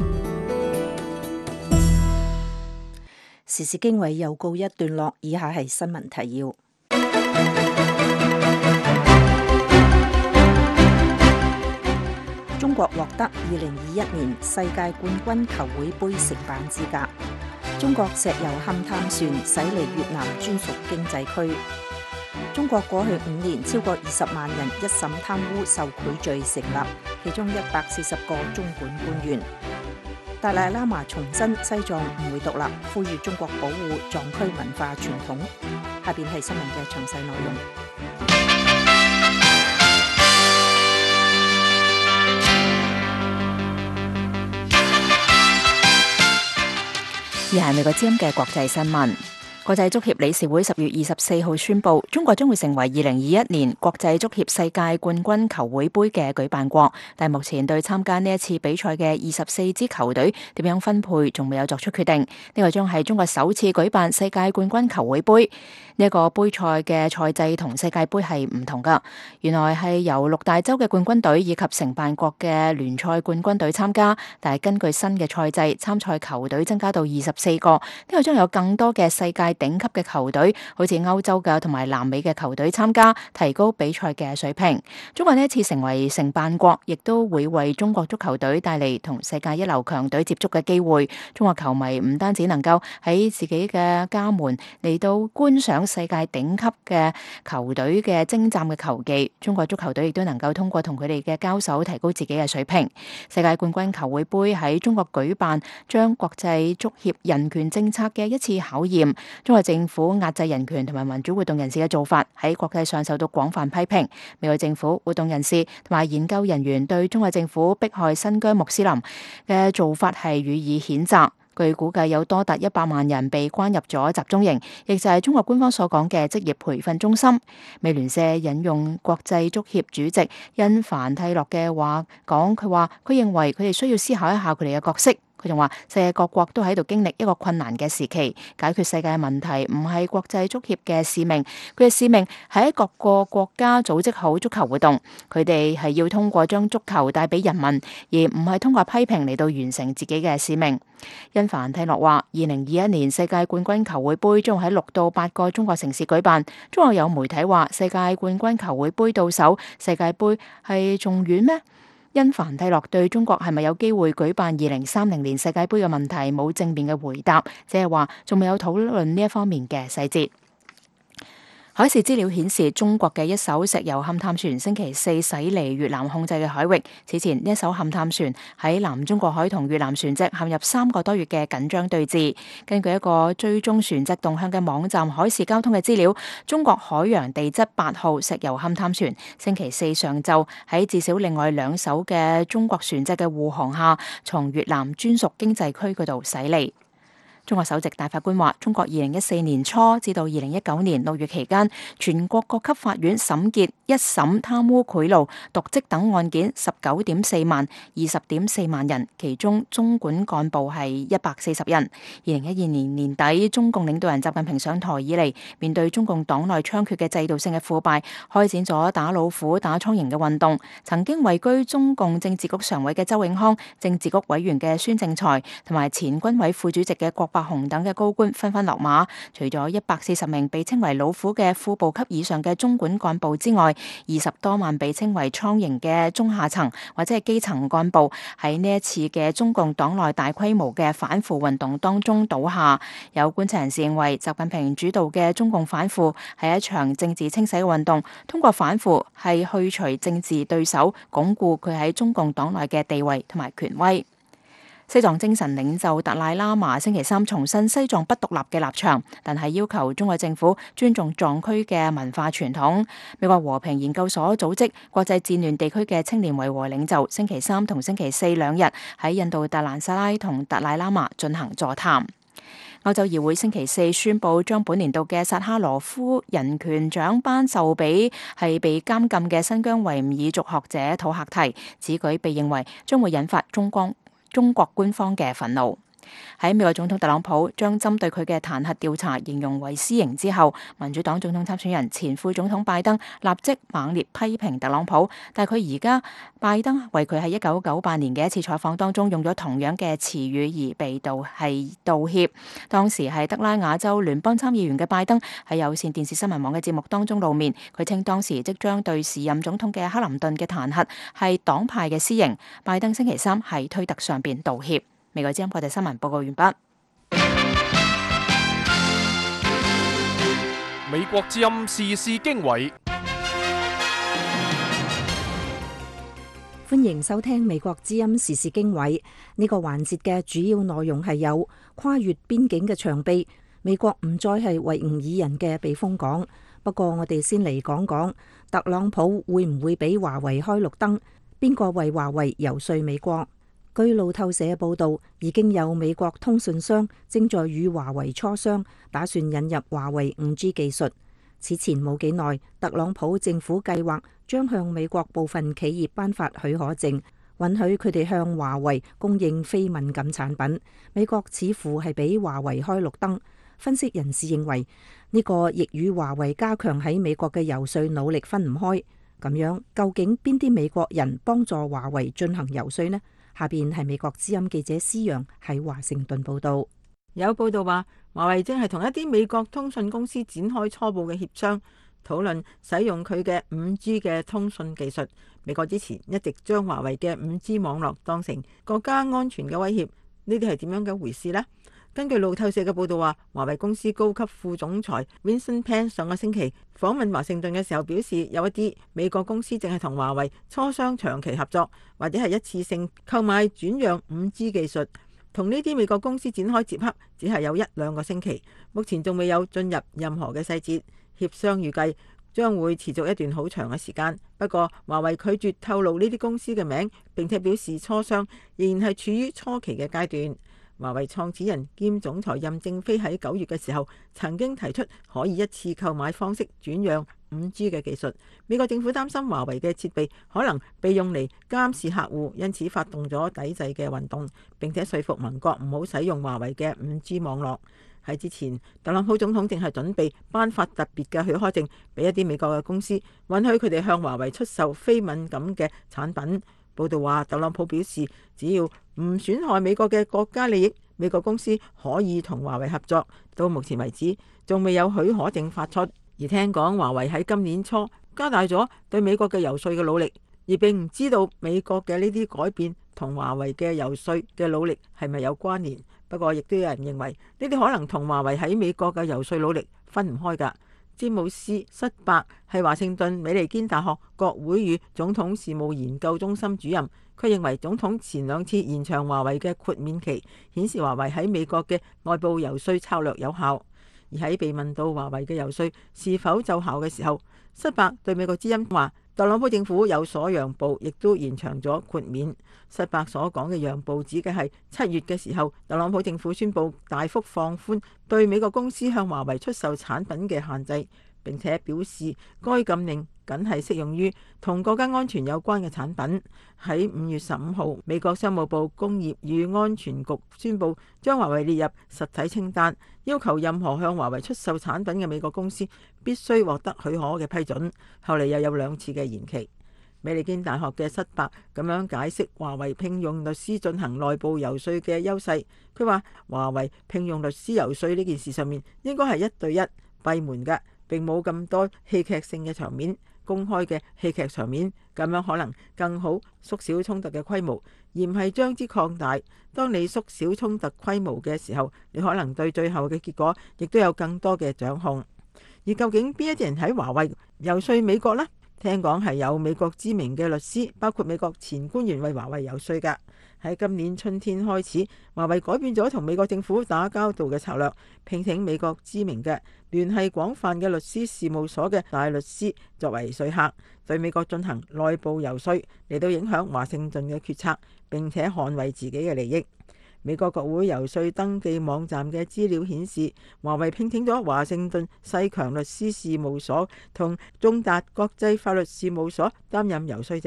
時事經緯又告一段落，以下係新聞提要。中國獲得2021年世界冠軍球會杯承辦資格。中國石油勘探船駛離越南專屬經濟區。中國過去5年超過20萬人一審貪污受賄罪成立，其中140個中管官員。達賴喇嘛重申西藏唔會獨立，呼籲中國保護藏區文化傳統。下邊係新聞嘅詳細內容。 而係美國之音嘅國際新聞。國際足協理事會10月24號宣布，中國將會成為2021年國際足協世界冠軍球會杯嘅舉辦國，但目前對參加呢一次比賽嘅24支球隊點樣分配仲未有作出決定。呢個將係中國首次舉辦世界冠軍球會杯。呢一個杯賽嘅賽制同世界杯係唔同噶，原來係由6大洲嘅冠軍隊以及承辦國嘅聯賽冠軍隊參加，但係根據新嘅賽制，參賽球隊增加到24個，呢個將有更多嘅世界頂級嘅球隊，好似歐洲嘅同埋南美嘅球隊參加，提高比賽嘅水平。中國呢一次成為承辦國，亦都會為中國足球隊帶嚟同世界一流強隊接觸嘅機會。中國球迷唔單止能夠喺自己嘅家門嚟到觀賞世界頂級嘅球隊嘅精湛嘅球技，中國足球隊亦都能夠通過同佢哋嘅交手提高自己嘅水平。世界冠軍球會杯喺中國舉辦，將國際足協人權政策嘅一次考驗。中國政府壓制人權同埋民主活動人士嘅做法喺國際上受到廣泛批評。美國政府、活動人士同埋研究人員對中國政府迫害新疆穆斯林嘅做法係予以譴責。據估計有多達100萬人被關入咗集中營，亦就係中國官方所講嘅職業培訓中心。美聯社引用國際足協主席因凡蒂諾嘅話講，佢話佢認為佢哋需要思考一下佢哋嘅角色。佢仲話世界各國都喺度經歷一個困難嘅時期，解決世界問題唔係國際足協嘅使命，佢嘅使命係喺各個國家組織好足球活動，佢哋係要通過將足球帶俾人民，而唔係通過批評嚟到完成自己嘅使命。因凡蒂諾話2021年世界冠軍球會杯將喺6到8個中國城市舉辦。中國有媒體話世界冠軍球會杯到手，世界杯係仲遠咩？因凡蒂諾對中國係咪有機會舉辦2030年世界杯嘅問題冇正面嘅回答，只係話仲未有討論呢一方面嘅細節。海事資料顯示，中國嘅一艘石油勘探船星期四駛離越南控制嘅海域。此前，呢一艘勘探船喺南中國海同越南船隻陷入3個多月嘅緊張對峙。根據一個追蹤船隻動向嘅網站海事交通嘅資料，中國海洋地質8號石油勘探船星期四上晝喺至少另外2艘嘅中國船隻嘅護航下，從越南專屬經濟區嗰度駛離。中國首席大法官話，中國2014年初至到2019年6月期間，全國各級法院審結一審貪污賄賂、瀆職等案件19.4萬、20.4萬人，其中中管幹部係140人。2012年年底，中共領導人習近平上台以嚟，面對中共黨內猖獗嘅制度性嘅腐敗，開展咗打老虎、打蒼蠅嘅運動。曾經位居中共政治局常委嘅周永康、政治局委員嘅孫政才同埋前軍委副主席嘅郭伯雄等嘅高官紛紛落馬，除咗140名被稱為老虎嘅副部級以上嘅中管幹部之外，20多萬被稱為蒼蠅嘅中下層或者係基層幹部喺呢一次嘅中共黨內大規模嘅反腐運動當中倒下。有觀察人士認為，習近平主導嘅中共反腐係一場政治清洗嘅運動，通過反腐係去除政治對手，鞏固佢喺中共黨內嘅地位同埋權威。西藏精神領袖達賴喇嘛星期三重申西藏不獨立嘅立場，但係要求中國政府尊重藏區嘅文化傳統。美國和平研究所組織國際戰亂地區嘅青年維和領袖星期三同星期四2日喺印度達蘭薩拉同達賴喇嘛進行座談。歐洲議會星期四宣布將本年度嘅薩哈羅夫人權獎頒授俾係被監禁嘅新疆維吾爾族學者土克提，此舉被認為將會引發中國官方嘅憤怒。 喺美國總統特朗普將針對佢嘅彈劾調查形容為私刑之後，民主黨總統參選人前副總統拜登立即猛烈批評特朗普，但係佢而家拜登為佢喺1998年嘅一次採訪當中用咗同樣嘅詞語而被道歉。當時係德拉瓦州聯邦參議員嘅拜登喺有線電視新聞網嘅節目當中露面，佢稱當時即將對時任總統嘅克林頓嘅彈劾係黨派嘅私刑。拜登星期三喺推特上邊道歉。美國之音國際新聞報告完畢。 美國之音時事經緯， 歡迎收聽美國之音時事經緯。呢個環節嘅主要內容係有跨越邊境嘅長臂，美國唔再係維吾爾人嘅避風港。不過我哋先嚟講講特朗普會唔會俾華為開綠燈？邊個為華為遊說美國？據路透社報道，已經有美國通訊商正在與華為磋商，打算引入華為 5G 技術。此前冇幾耐，特朗普政府計劃將向美國部分企業頒發許可證，允許佢哋向華為供應非敏感產品。美國似乎係俾華為開綠燈。分析人士認為，呢個亦與華為加強喺美國嘅遊說努力分唔開。咁樣，究竟邊啲美國人幫助華為進行遊說呢？下邊係美國之音記者施陽喺華盛頓報道。 有報道話，華為正係同一啲美國通訊公司展開初步嘅協商，討論使用佢嘅 5G 嘅通訊技術。美國之前一直將華為嘅 5G 網絡當成國家安全嘅威脅，呢啲係點樣嘅回事呢？根據路透社嘅報道話，華為公司高級副總裁 Vincent Pan 上個星期訪問華盛頓嘅時候表示，有一啲美國公司正係同華為磋商長期合作，或者係一次性購買轉讓 5G 技術。同呢啲美國公司展開接洽只係有1-2個星期，目前仲未有進入任何嘅細節。協商預計將會持續一段好長嘅時間。不過華為拒絕透露呢啲公司嘅名，並且表示磋商仍然係處於初期嘅階段。華為創始人兼總裁任正非喺9月嘅時候曾經提出可以一次購買方式轉讓 5G 嘅技術。美國政府擔心華為嘅設備可能被用嚟監視客戶，因此發動咗抵制嘅運動，並且說服盟國唔好使用華為嘅 5G 網絡。喺之前，特朗普總統正係準備頒發特別嘅許可證俾一啲美國嘅公司，允許佢哋向華為出售非敏感嘅產品。報道話，特朗普表示，只要唔損害美國嘅國家利益，美國公司可以同華為合作。到目前為止，仲未有許可證發出。而聽講華為喺今年初加大咗對美國嘅遊說嘅努力，而並唔知道美國嘅呢啲改變同華為嘅遊說嘅努力係咪有關聯。不過，亦都有人認為呢啲可能同華為喺美國嘅遊說努力分唔開㗎。詹姆斯塞伯係華盛頓美利堅大學國會與總統事務研究中心主任，佢認為總統前2次延長華為嘅豁免期，顯示華為喺美國嘅外部遊說策略有效。而喺被問到華為嘅遊說是否奏效嘅時候，塞伯對美國之音話，特朗普政府有所讓步，亦都延長咗豁免。塞伯所講嘅讓步指嘅係7月嘅時候，特朗普政府宣布大幅放寬對美國公司向華為出售產品嘅限制，並且表示該禁令僅係適用於同國家安全有關嘅產品。喺5月15號，美國商務部工業與安全局宣布將華為列入實體清單，要求任何向華為出售產品嘅美國公司必須獲得許可嘅批准。後嚟又有2次嘅延期。美利堅大學嘅塞伯咁樣解釋華為聘用律師進行內部遊說嘅優勢。佢話華為聘用律師遊說呢件事上面應該係1對1閉門嘅，並冇咁多戲劇性嘅場面。公開嘅戲劇場面咁樣可能更好縮小衝突嘅規模，而唔係將之擴大。當你縮小衝突規模嘅時候，你可能對最後嘅結果亦都有更多嘅掌控。而究竟邊一啲人喺華為遊說美國呢？聽講係有美國知名嘅律師，包括美國前官員為華為遊說㗎。喺今年春天開始，華為改變咗同美國政府打交道嘅策略，聘請美國知名嘅聯繫廣泛嘅律師事務所嘅大律師作為說客，對美國進行內部遊說，嚟到影響華盛頓嘅決策，並且捍衛自己嘅利益。美國國會遊說登記網站嘅資料顯示，華為聘請咗華盛頓世強律師事務所同中達國際法律事務所擔任遊說者。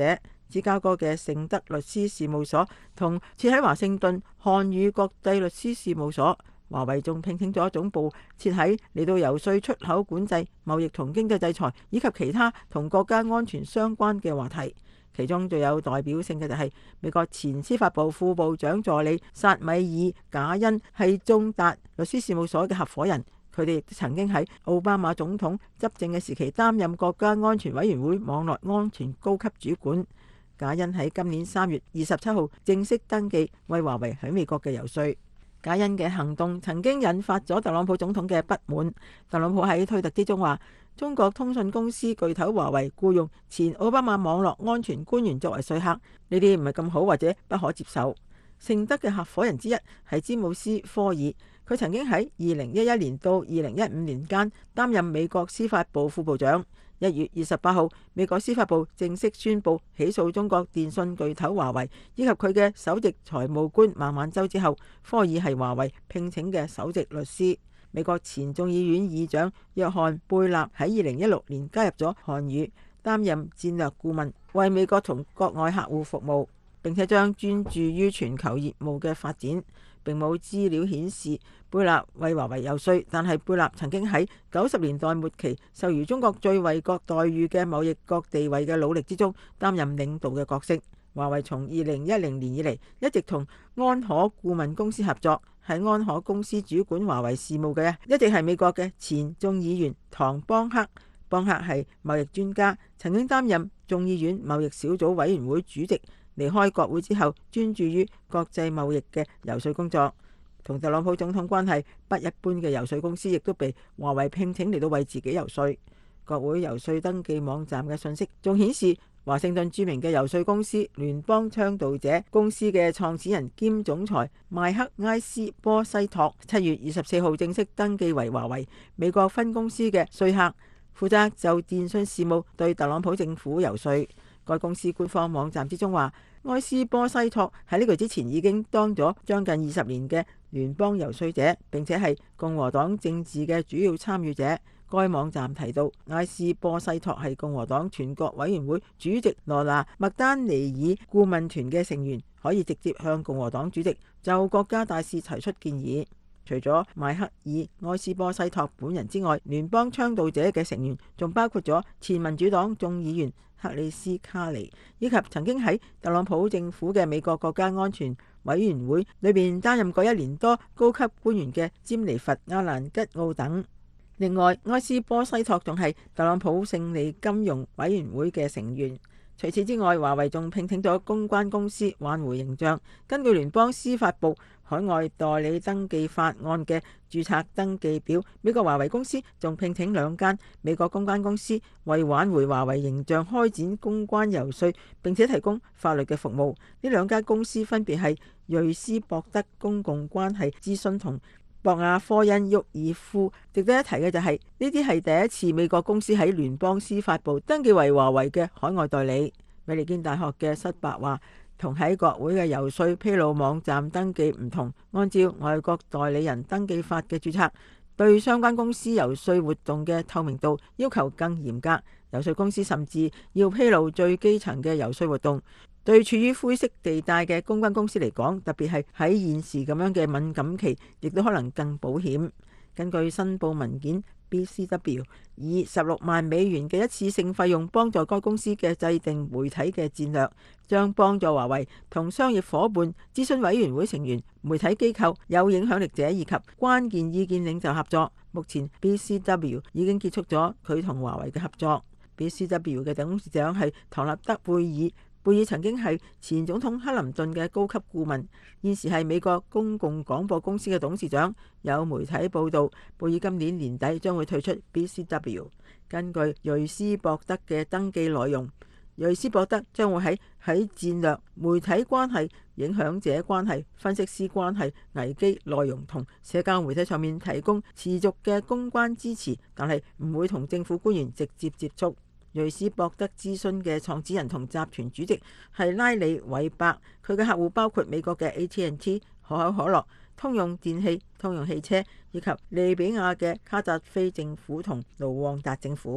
芝加哥嘅盛德律師事務所同設喺華盛頓漢語國際律師事務所。華為仲聘請咗總部設喺嚟到游說出口管制、貿易同經濟制裁以及其他同國家安全相關嘅話題。其中最有代表性嘅就係美國前司法部副部長助理薩米爾·賈恩係中達律師事務所嘅合夥人。佢哋亦曾經喺奧巴馬總統執政嘅時期擔任國家安全委員會網絡安全高級主管。賈恩喺今年3月27號正式登記為華為喺美國嘅游說。賈恩嘅行動曾經引發咗特朗普總統嘅不滿。特朗普喺推特之中話，中國通訊公司巨頭華為僱用前奧巴馬網絡安全官員作為說客，呢啲唔係咁好或者不可接受。盛德嘅合夥人之一係詹姆斯·科爾，佢曾經喺2011年到2015年間擔任美國司法部副部長。1月28號，美國司法部正式宣布起訴中國電信巨頭華為以及佢嘅首席財務官孟晚舟之後，科爾係華為聘請嘅首席律師。美國前眾議院議長約翰貝納喺2016年加入咗漢語，擔任戰略顧問，為美國同國外客戶服務，並且將專注於全球業務嘅發展。並冇資料顯示貝納為華為游說，但係貝納曾經喺90年代末期受於中國最惠國待遇嘅貿易國地位嘅努力之中擔任領導嘅角色。華為從2010年以嚟一直同安可顧問公司合作，喺安可公司主管華為事務嘅一直係美國嘅前眾議員唐邦克。邦克係貿易專家，曾經擔任眾議院貿易小組委員會主席。離開國會之後，專注於國際貿易嘅游說工作。同特朗普總統關係不一般嘅游說公司，亦都被華為聘請嚟到為自己游說。國會游說登記網站嘅信息仲顯示，華盛頓著名嘅游說公司聯邦倡導者公司嘅創始人兼總裁邁克埃斯波西托7月24號正式登記為華為美國分公司嘅說客，負責就電信事務對特朗普政府游說。該公司官方網站之中話，埃斯波西托喺呢個之前已經當咗將近20年嘅聯邦游說者，並且係共和黨政治嘅主要參與者。該網站提到，埃斯波西托係共和黨全國委員會主席羅娜麥丹尼爾顧問團嘅成員，可以直接向共和黨主席就國家大事提出建議。除咗邁克爾埃斯波西托本人之外，聯邦倡導者嘅成員仲包括咗前民主黨眾議員克里斯卡尼，以及曾經喺特朗普政府嘅美國國家安全委員會裏邊擔任過1年多高級官員嘅詹尼弗·亞蘭吉奧等。另外，埃斯波西托仲係特朗普勝利金融委員會嘅成員。除此之外，華為仲聘請咗公關公司挽回形象。根據聯邦司法部海外代理登記法案嘅註冊登記表，美國華為公司仲聘請2間美國公關公司為挽回華為形象開展公關游說，並且提供法律嘅服務。呢2間公司分別係瑞斯博德公共關係諮詢同博亞科恩沃爾夫。值得一提嘅就係呢啲係第一次美國公司喺聯邦司法部登記為華為嘅海外代理。美利堅大學嘅失伯話，同喺國會嘅游說披露網站登記唔同，按照外國代理人登記法嘅註冊，對相關公司游說活動嘅透明度要求更嚴格。游說公司甚至要披露最基層嘅游說活動。對處於灰色地帶嘅公關公司嚟講，特別係喺現時咁樣嘅敏感期，亦都可能更保險。根據申報文件， BCW 以16萬美元嘅一次性費用幫助該公司嘅制定媒體嘅戰略，將幫助華為同商業夥伴、諮詢委員會成員、媒體機構、有影響力者以及關鍵意見領袖合作。目前 BCW 已經結束咗佢同華為嘅合作。BCW 嘅董事長係唐納德·貝爾。貝爾曾經係前總統克林頓嘅高級顧問，現時係美國公共廣播公司嘅董事長。有媒體報道，貝爾今年年底將會退出 BCW。根據瑞斯博德嘅登記內容，瑞斯博德將會喺戰略、媒體關係、影響者關係、分析師關係、危機內容同社交媒體上面提供持續嘅公關支持，但係唔會同政府官員直接接觸。瑞斯博德諮詢嘅創始人同集團主席係拉里韋伯，佢嘅客戶包括美國嘅 AT&T、可口可樂、通用電氣、通用汽車以及利比亞嘅卡扎菲政府同盧旺達政府。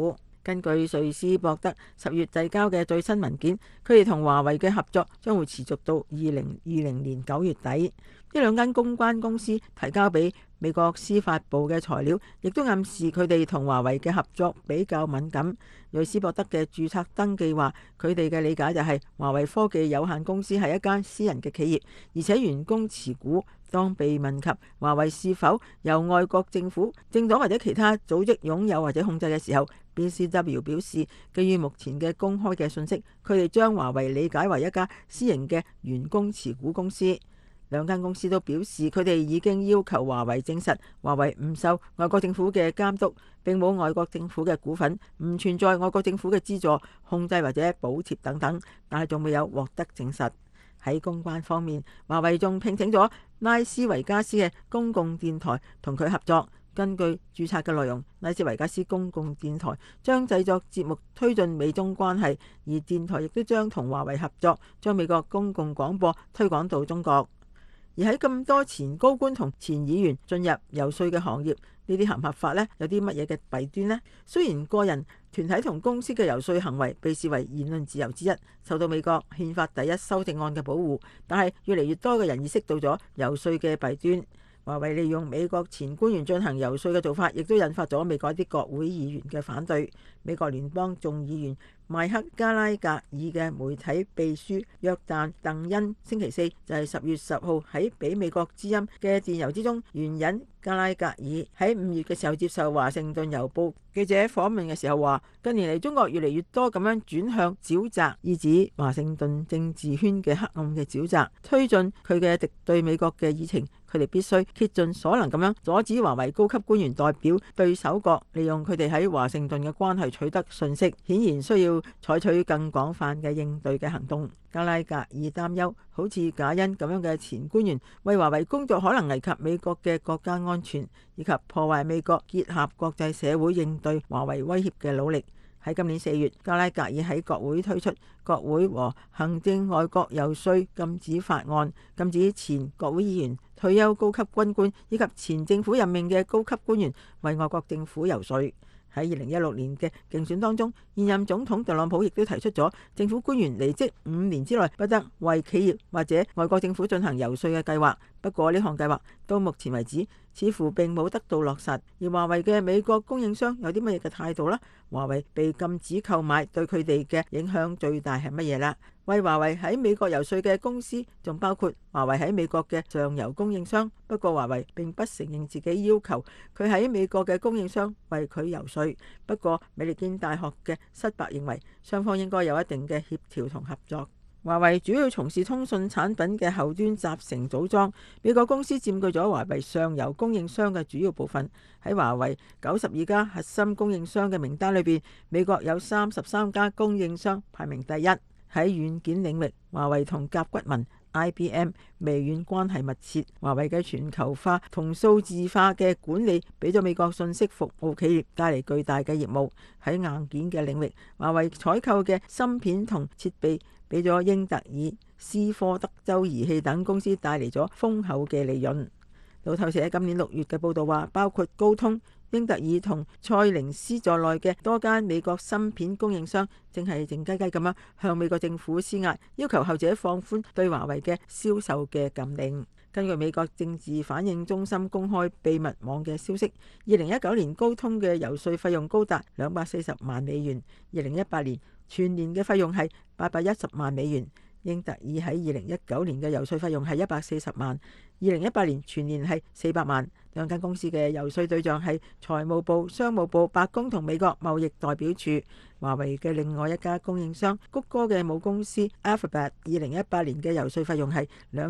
根據瑞斯博德10月遞交嘅最新文件，佢哋同華為嘅合作將會持續到2020年9月底。呢兩間公關公司提交俾美國司法部嘅材料，亦都暗示佢哋同華為嘅合作比較敏感。瑞斯博德嘅註冊登記話，佢哋嘅理解就係華為科技有限公司係一間私人嘅企業，而且員工持股。當被問及華為是否由外國政府、政黨或者其他組織擁有或者控制嘅時候，BCW 表示，基於目前嘅公開嘅信息，佢哋將華為理解為一家私營嘅員工持股公司。兩間公司都表示，佢哋已經要求華為證實華為唔受外國政府嘅監督，並冇外國政府嘅股份，唔存在外國政府嘅資助、控制或者補貼等等，但係仲未有獲得證實。喺公關方面，華為仲聘請咗拉斯維加斯嘅公共電台同佢合作。根據註冊嘅內容，拉斯維加斯公共電台將製作節目推進美中關係，而電台亦都將同華為合作，將美國公共廣播推廣到中國。而喺咁多前高官同前議員進入遊說嘅行業，呢啲合唔合法呢？有啲乜嘢嘅弊端呢？雖然個人、團體同公司嘅遊說行為被視為言論自由之一，受到美國憲法第一修正案嘅保護，但係越嚟越多嘅人意識到咗遊說嘅弊端。華為利用美國前官員進行遊說嘅做法，亦都引發咗美國一啲國會議員嘅反對。美國聯邦眾議員邁克加拉格爾嘅媒體秘書約旦鄧恩星期四就係10月10號喺俾美國之音嘅電郵之中援引加拉格爾喺5月嘅時候接受華盛頓郵報記者訪問嘅時候話，近年嚟中國越嚟越多咁樣轉向沼澤，意指華盛頓政治圈嘅黑暗嘅沼澤，推進佢嘅敵對美國嘅議程。佢哋必須竭盡所能咁樣阻止華為高級官員代表對手國利用佢哋喺華盛頓嘅關係取得信息，顯然需要採取更廣泛嘅應對嘅行動。加拉格爾擔憂，好似賈恩咁樣嘅前官員為華為工作可能危及美國嘅國家安全，以及破壞美國結合國際社會應對華為威脅嘅努力。喺今年4月，加拉格爾喺國會推出國會和行政外國遊說禁止法案，禁止前國會議員、退休高級軍官以及前政府任命嘅高級官員為外國政府遊說。喺2016年嘅競選當中，現任總統特朗普亦都提出咗政府官員離職5年之內不得為企業或者外國政府進行遊說嘅計劃。不過呢項計劃到目前為止似乎並冇得到落實。而華為嘅美國供應商有啲乜嘢嘅態度呢？華為被禁止購買對佢哋嘅影響最大係乜嘢啦？為華為喺美國遊說嘅公司仲包括華為喺美國嘅上游供應商。不過華為並不承認自己要求佢喺美國嘅供應商為佢遊說。不過美利堅大學嘅失伯認為雙方應該有一定嘅協調同合作。華為主要從事通訊產品嘅後端集成組裝，美國公司佔據咗華為上游供應商嘅主要部分。喺華為92家核心供應商嘅名單裏邊，美國有33家供應商排名第一。喺軟件領域，華為同甲骨文、IBM、微軟關係密切。華為嘅全球化同數字化嘅管理，俾咗美國信息服務企業帶嚟巨大嘅業務。喺硬件嘅領域，華為採購嘅芯片同設備，俾咗英特爾、思科德州儀器等公司帶嚟咗豐厚嘅利潤。路透社喺今年6月嘅報導話，包括高通、英特爾同賽靈思在內嘅多間美國芯片供應商，正係靜雞雞咁樣向美國政府施壓，要求後者放寬對華為嘅銷售嘅禁令。根據美國政治反應中心公開秘密網嘅消息，2019年高通嘅遊說費用高達240萬美元，2018年全年嘅費用係810萬美元。英特爾喺2019年嘅遊說費用係140萬，2018年全年係400萬。兩間公司嘅遊說對象係財務部、商務部、白宮同美國貿易代表處。華為嘅另外一家供應商谷歌嘅母公司 Alphabet， 2018年嘅遊說費用係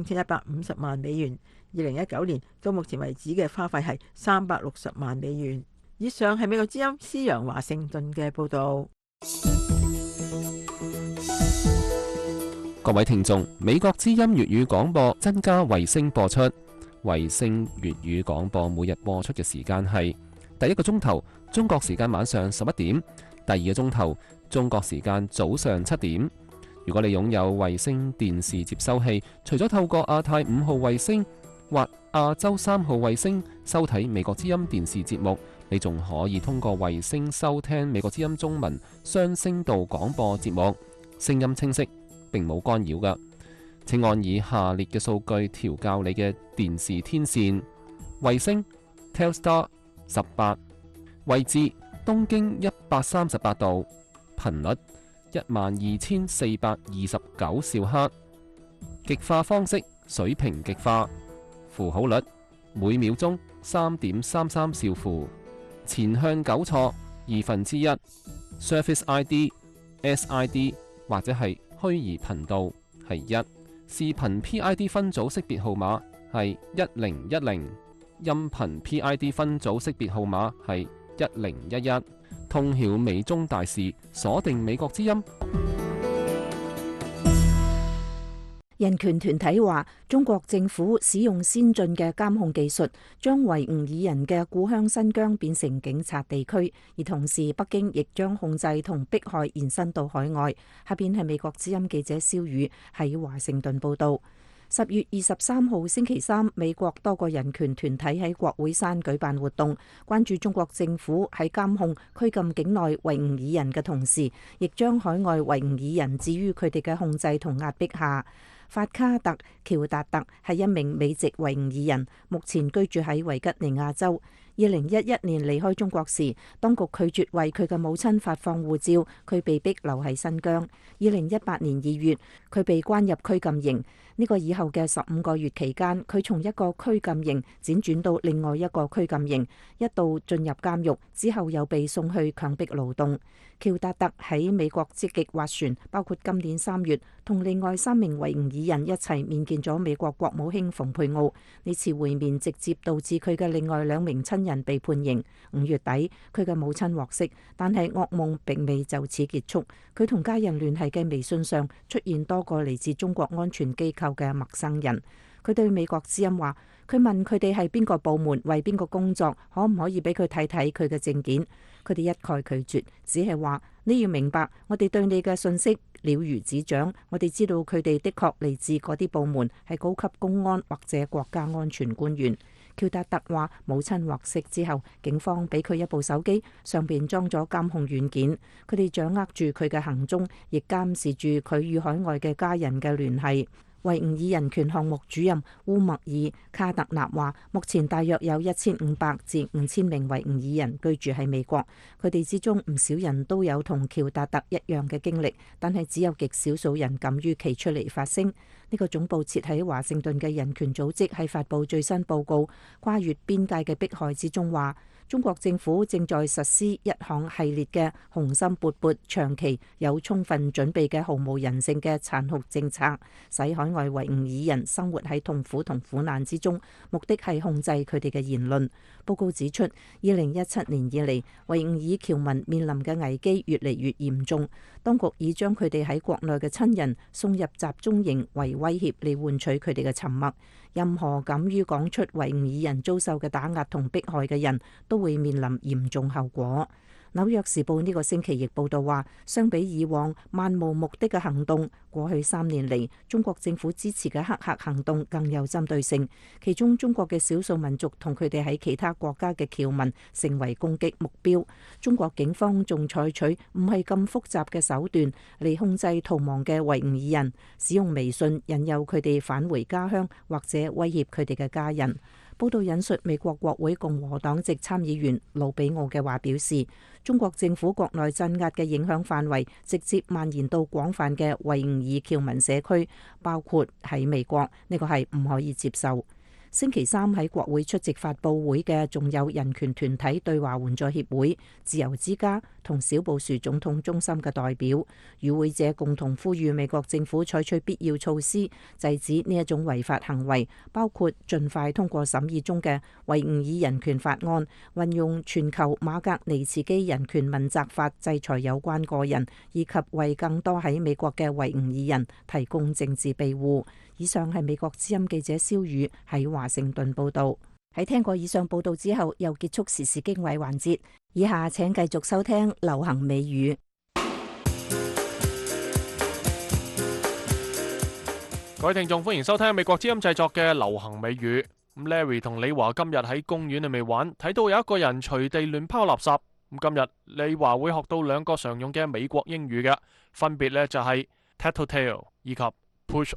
2150萬美元。2019年到目前為止嘅花費係360萬美元。以上係美國之音施陽華盛頓嘅報導。 各位聽眾，美國之音粵語廣播增加衛星播出。衛星粵語廣播每日播出嘅時間係第一個鐘頭中國時間晚上11點，第二個鐘頭中國時間早上7點。如果你擁有衛星電視接收器，除咗透過亞太5號衛星或亞洲3號衛星收睇美國之音電視節目， 你仲可以通過衛星收聽美國之音中文雙聲道廣播節目，聲音清晰，並冇干擾㗎。請按以下列嘅數據調校你嘅電視天線：衛星 Telstar 18，位置東經138度，頻率12429兆赫，極化方式水平極化，符號率每秒鐘3.33兆符，前向糾錯1/2， Surface ID SID 或者係虛擬頻道係1，視頻 PID 分組識別號碼係1010，音頻 PID 分組識別號碼係1011，通曉美中大事，鎖定美國之音。 人權團體話，中國政府使用先進嘅監控技術，將維吾爾人嘅故鄉新疆變成警察地區，而同時北京亦將控制同迫害延伸到海外。下邊係美國之音記者蕭宇喺華盛頓報導。10月23號星期三，美國多個人權團體喺國會山舉辦活動，關注中國政府喺監控拘禁境內維吾爾人嘅同時，亦將海外維吾爾人置於佢哋嘅控制同壓迫下。法卡特·喬達特係一名美籍維吾爾人，目前居住喺維吉尼亞州。2011年離開中國時，當局拒絕為佢嘅母親發放護照，佢被逼留喺新疆。2018年2月，佢被關入拘禁營。呢個以後嘅15個月期間，佢從一個拘禁營輾轉到另外一個拘禁營，一度進入監獄，之後又被送去強迫勞動。喬達特喺美國積極斡旋，包括今年3月同另外3名維吾爾人一齊面見咗美國國務卿蓬佩奧。呢次會面直接導致佢嘅另外2名親人被判刑。5月底，佢嘅母親獲釋，但係噩夢並未就此結束。佢同家人聯繫嘅微信上出現多個嚟自中國安全機構嘅陌生人。佢對美國之音話，佢問佢哋係邊個部門，為邊個工作，可唔可以俾佢睇睇佢嘅證件。佢哋一概拒絕，只係話你要明白，我哋對你嘅信息了如指掌，我哋知道佢哋的確嚟自嗰啲部門，係高級公安或者國家安全官員。喬達特話，母親獲釋之後，警方俾佢一部手機，上邊裝咗監控軟件，佢哋掌握住佢嘅行蹤，亦監視住佢與海外嘅家人嘅聯繫。維吾爾人權項目主任烏默爾卡特納話，目前大約有1500至5000名維吾爾人居住喺美國，佢哋之中唔少人都有同喬達特一樣嘅經歷，但係只有極少數人敢於企出嚟發聲。呢個總部設喺華盛頓嘅人權組織喺發布最新報告《跨越邊界嘅迫害》之中話，中國政府正在實施一項系列嘅雄心勃勃、長期有充分準備嘅毫無人性嘅殘酷政策，使海外維吾爾人生活喺痛苦同苦難之中，目的係控制佢哋嘅言論。報告指出，2017年以嚟，維吾爾僑民面臨嘅危機越嚟越嚴重，當局已將佢哋喺國內嘅親人送入集中營為威脅嚟換取佢哋嘅沉默。任何敢於講出維吾爾人遭受嘅打壓同迫害嘅人都會面臨嚴重後果。紐約時報呢個星期亦報道話，相比以往漫無目的嘅行動，過去3年嚟，中國政府支持嘅黑客行動更有針對性。其中中國嘅少數民族同佢哋喺其他國家嘅僑民成為攻擊目標。中國警方仲採取唔係咁複雜嘅手段嚟控制逃亡嘅維吾爾人，使用微信引誘佢哋返回家鄉，或者威脅佢哋嘅家人。報道引述美國國會共和黨籍參議員魯比奧嘅話表示，中國政府國內鎮壓嘅影響範圍直接蔓延到廣泛嘅維吾爾僑民社區，包括喺美國，呢個係唔可以接受。星期三喺國會出席發佈會嘅仲有人權團體對華援助協會、自由之家同小布殊總統中心嘅代表，與會者共同呼籲美國政府採取必要措施，制止呢一種違法行為，包括盡快通過審議中嘅維吾爾人權法案，運用全球馬格尼茨基人權問責法制裁有關個人，以及為更多喺美國嘅維吾爾人提供政治庇護。以上係美國之音記者蕭宇喺華盛頓報道。喺聽過以上報道之後，又結束時事經緯環節。以下請繼續收聽流行美語。 各位聽眾，歡迎收聽美國之音製作嘅流行美語。 Larry 同李華今日喺公園裏面玩，睇到有一個人隨地亂拋垃圾。今日李華會學到兩個常用嘅美國英語嘅，分別呢就係 tattletale 以及 push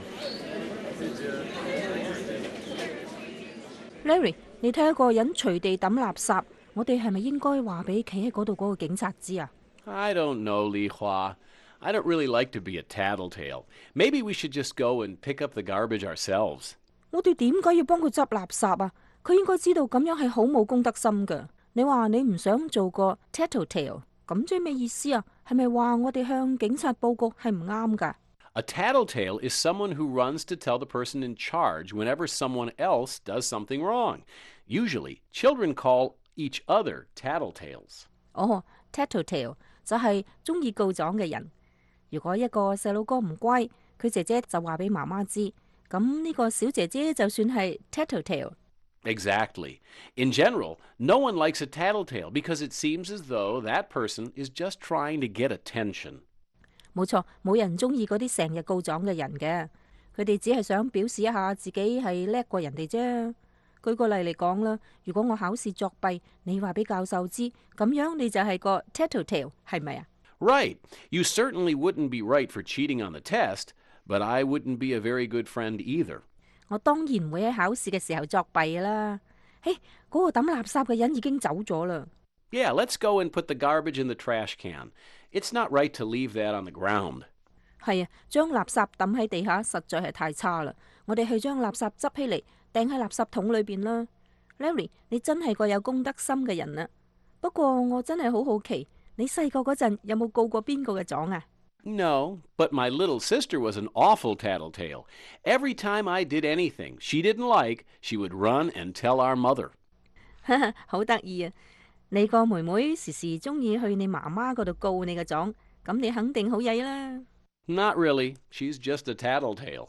over。Larry， 你睇一個人隨地抌垃圾，我哋係咪應該話俾企喺嗰度嗰個警察知啊？ I don't know, Li Hua. I don't really like to be a tattletale. Maybe we should just go and pick up the garbage ourselves. 我哋點解要幫佢執垃圾啊？佢應該知道咁樣係好冇公德心㗎。你話你唔想做個 tattletale， 咁即係咩意思啊？係咪話我哋向警察報告係唔啱㗎？ A tattletale is someone who runs to tell the person in charge whenever someone else does something wrong. Usually, children call each other tattletales. 哦， tattletale 就係中意告狀嘅人。如果一個細佬哥唔乖，佢姐姐就話俾媽媽知，咁呢個小姐姐就算係 tattletale。 Exactly. In general, no one likes a tattletale because it seems as though that person is just trying to get attention. 冇錯，冇人中意嗰啲成日告狀嘅人嘅，佢哋只係想表示一下自己係叻過人哋啫。舉個例嚟講啦，如果我考試作弊，你話俾教授知，咁樣你就係個 tattletale， 係咪啊？ Right. You certainly wouldn't be right for cheating on the test, but I wouldn't be a very good friend either. 我當然唔會喺考試嘅時候作弊啦。嘿，嗰個抌垃圾嘅人已經走咗啦。 Yeah, let's go and put the garbage in the trash can. It's not right to leave that on the ground. 係啊，將垃圾抌喺地下實在係太差啦。我哋去將垃圾執起嚟，掟喺垃圾桶裏邊啦。Larry， 你真係個有公德心嘅人啊。不過我真係好好奇，你細個嗰陣有冇告過邊個嘅狀啊？ No, but my little sister was an awful tattletale. Every time I did anything she didn't like, she would run and tell our mother. 好得意啊！你個妹妹時時中意去你媽媽嗰度告你嘅狀，咁你肯定好曳啦。 Not really. She's just a tattletale.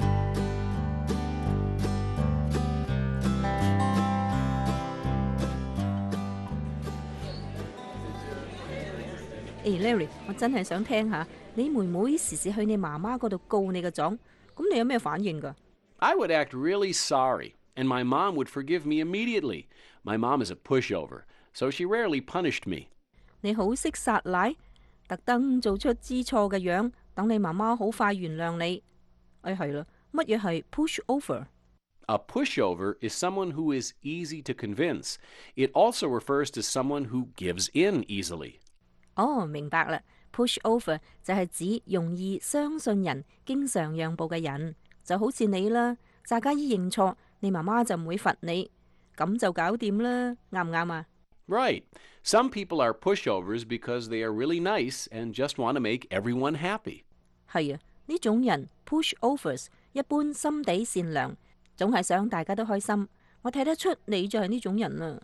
Larry， 我真係想聽下你妹妹時時去你媽媽嗰度告你嘅狀，咁你有咩反應㗎？ I would act really sorry, and my mom would forgive me immediately. My mom is a pushover, so she rarely punished me. 你好識撒賴，特登做出知錯嘅樣，等你媽媽好快原諒你。係啦，乜嘢係 push over？ A pushover is someone who is easy to convince. It also refers to someone who gives in easily. 哦，明白啦。Push over 就係指容易相信人、經常讓步嘅人，就好似你啦。詐假意認錯，你媽媽就唔會罰你，咁就搞掂啦，啱唔啱啊？ Right. Some people are pushovers because they are really nice and just want to make everyone happy. 係啊，呢種人 pushovers 一般心地善良，總係想大家都開心。我睇得出你就係呢種人啦。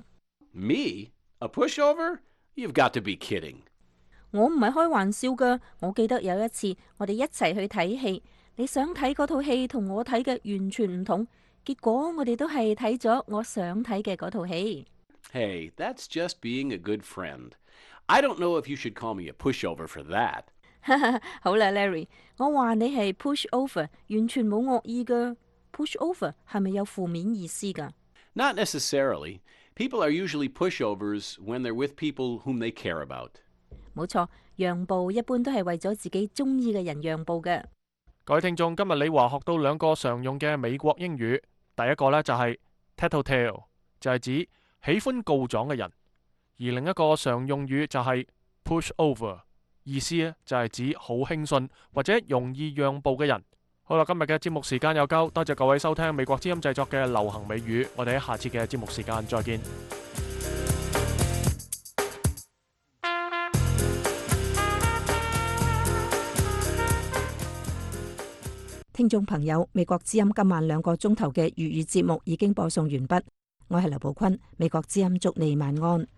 Me? A pushover? You've got to be kidding. 我唔係開玩笑㗎，我記得有一次我哋一齊去睇戲，你想睇嗰套戲同我睇嘅完全唔同，結果我哋都係睇咗我想睇嘅嗰套戲。 Hey, that's just being a good friend. I don't know if you should call me a pushover for that. 好啦 ，Larry， 我話你係 push over， 完全冇惡意㗎。push over 係咪有負面意思㗎？ Not necessarily. People are usually pushovers when they're with people whom they care about. 冇錯，讓步一般都係為咗自己中意嘅人讓步嘅。 各位聽眾，今日李華學到兩個常用嘅美國英語，第一個呢就係 tattletale， 就係指喜歡告狀嘅人；而另一個常用語就係 push over， 意思呢就係指好輕信或者容易讓步嘅人。好啦，今日嘅節目時間有夠，多謝各位收聽美國之音製作嘅流行美語，我哋喺下次嘅節目時間再見。 聽眾朋友，美國之音今晚2個鐘頭嘅粵語節目已經播送完畢，我係劉寶坤，美國之音祝你晚安。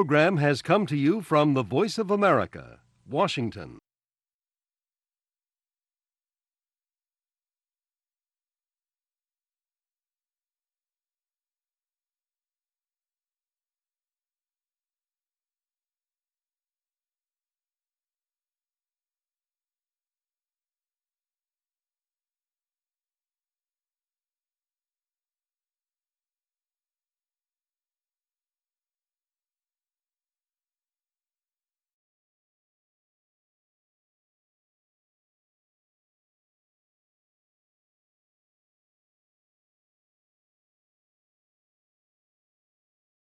program has come to you from the Voice of America, Washington.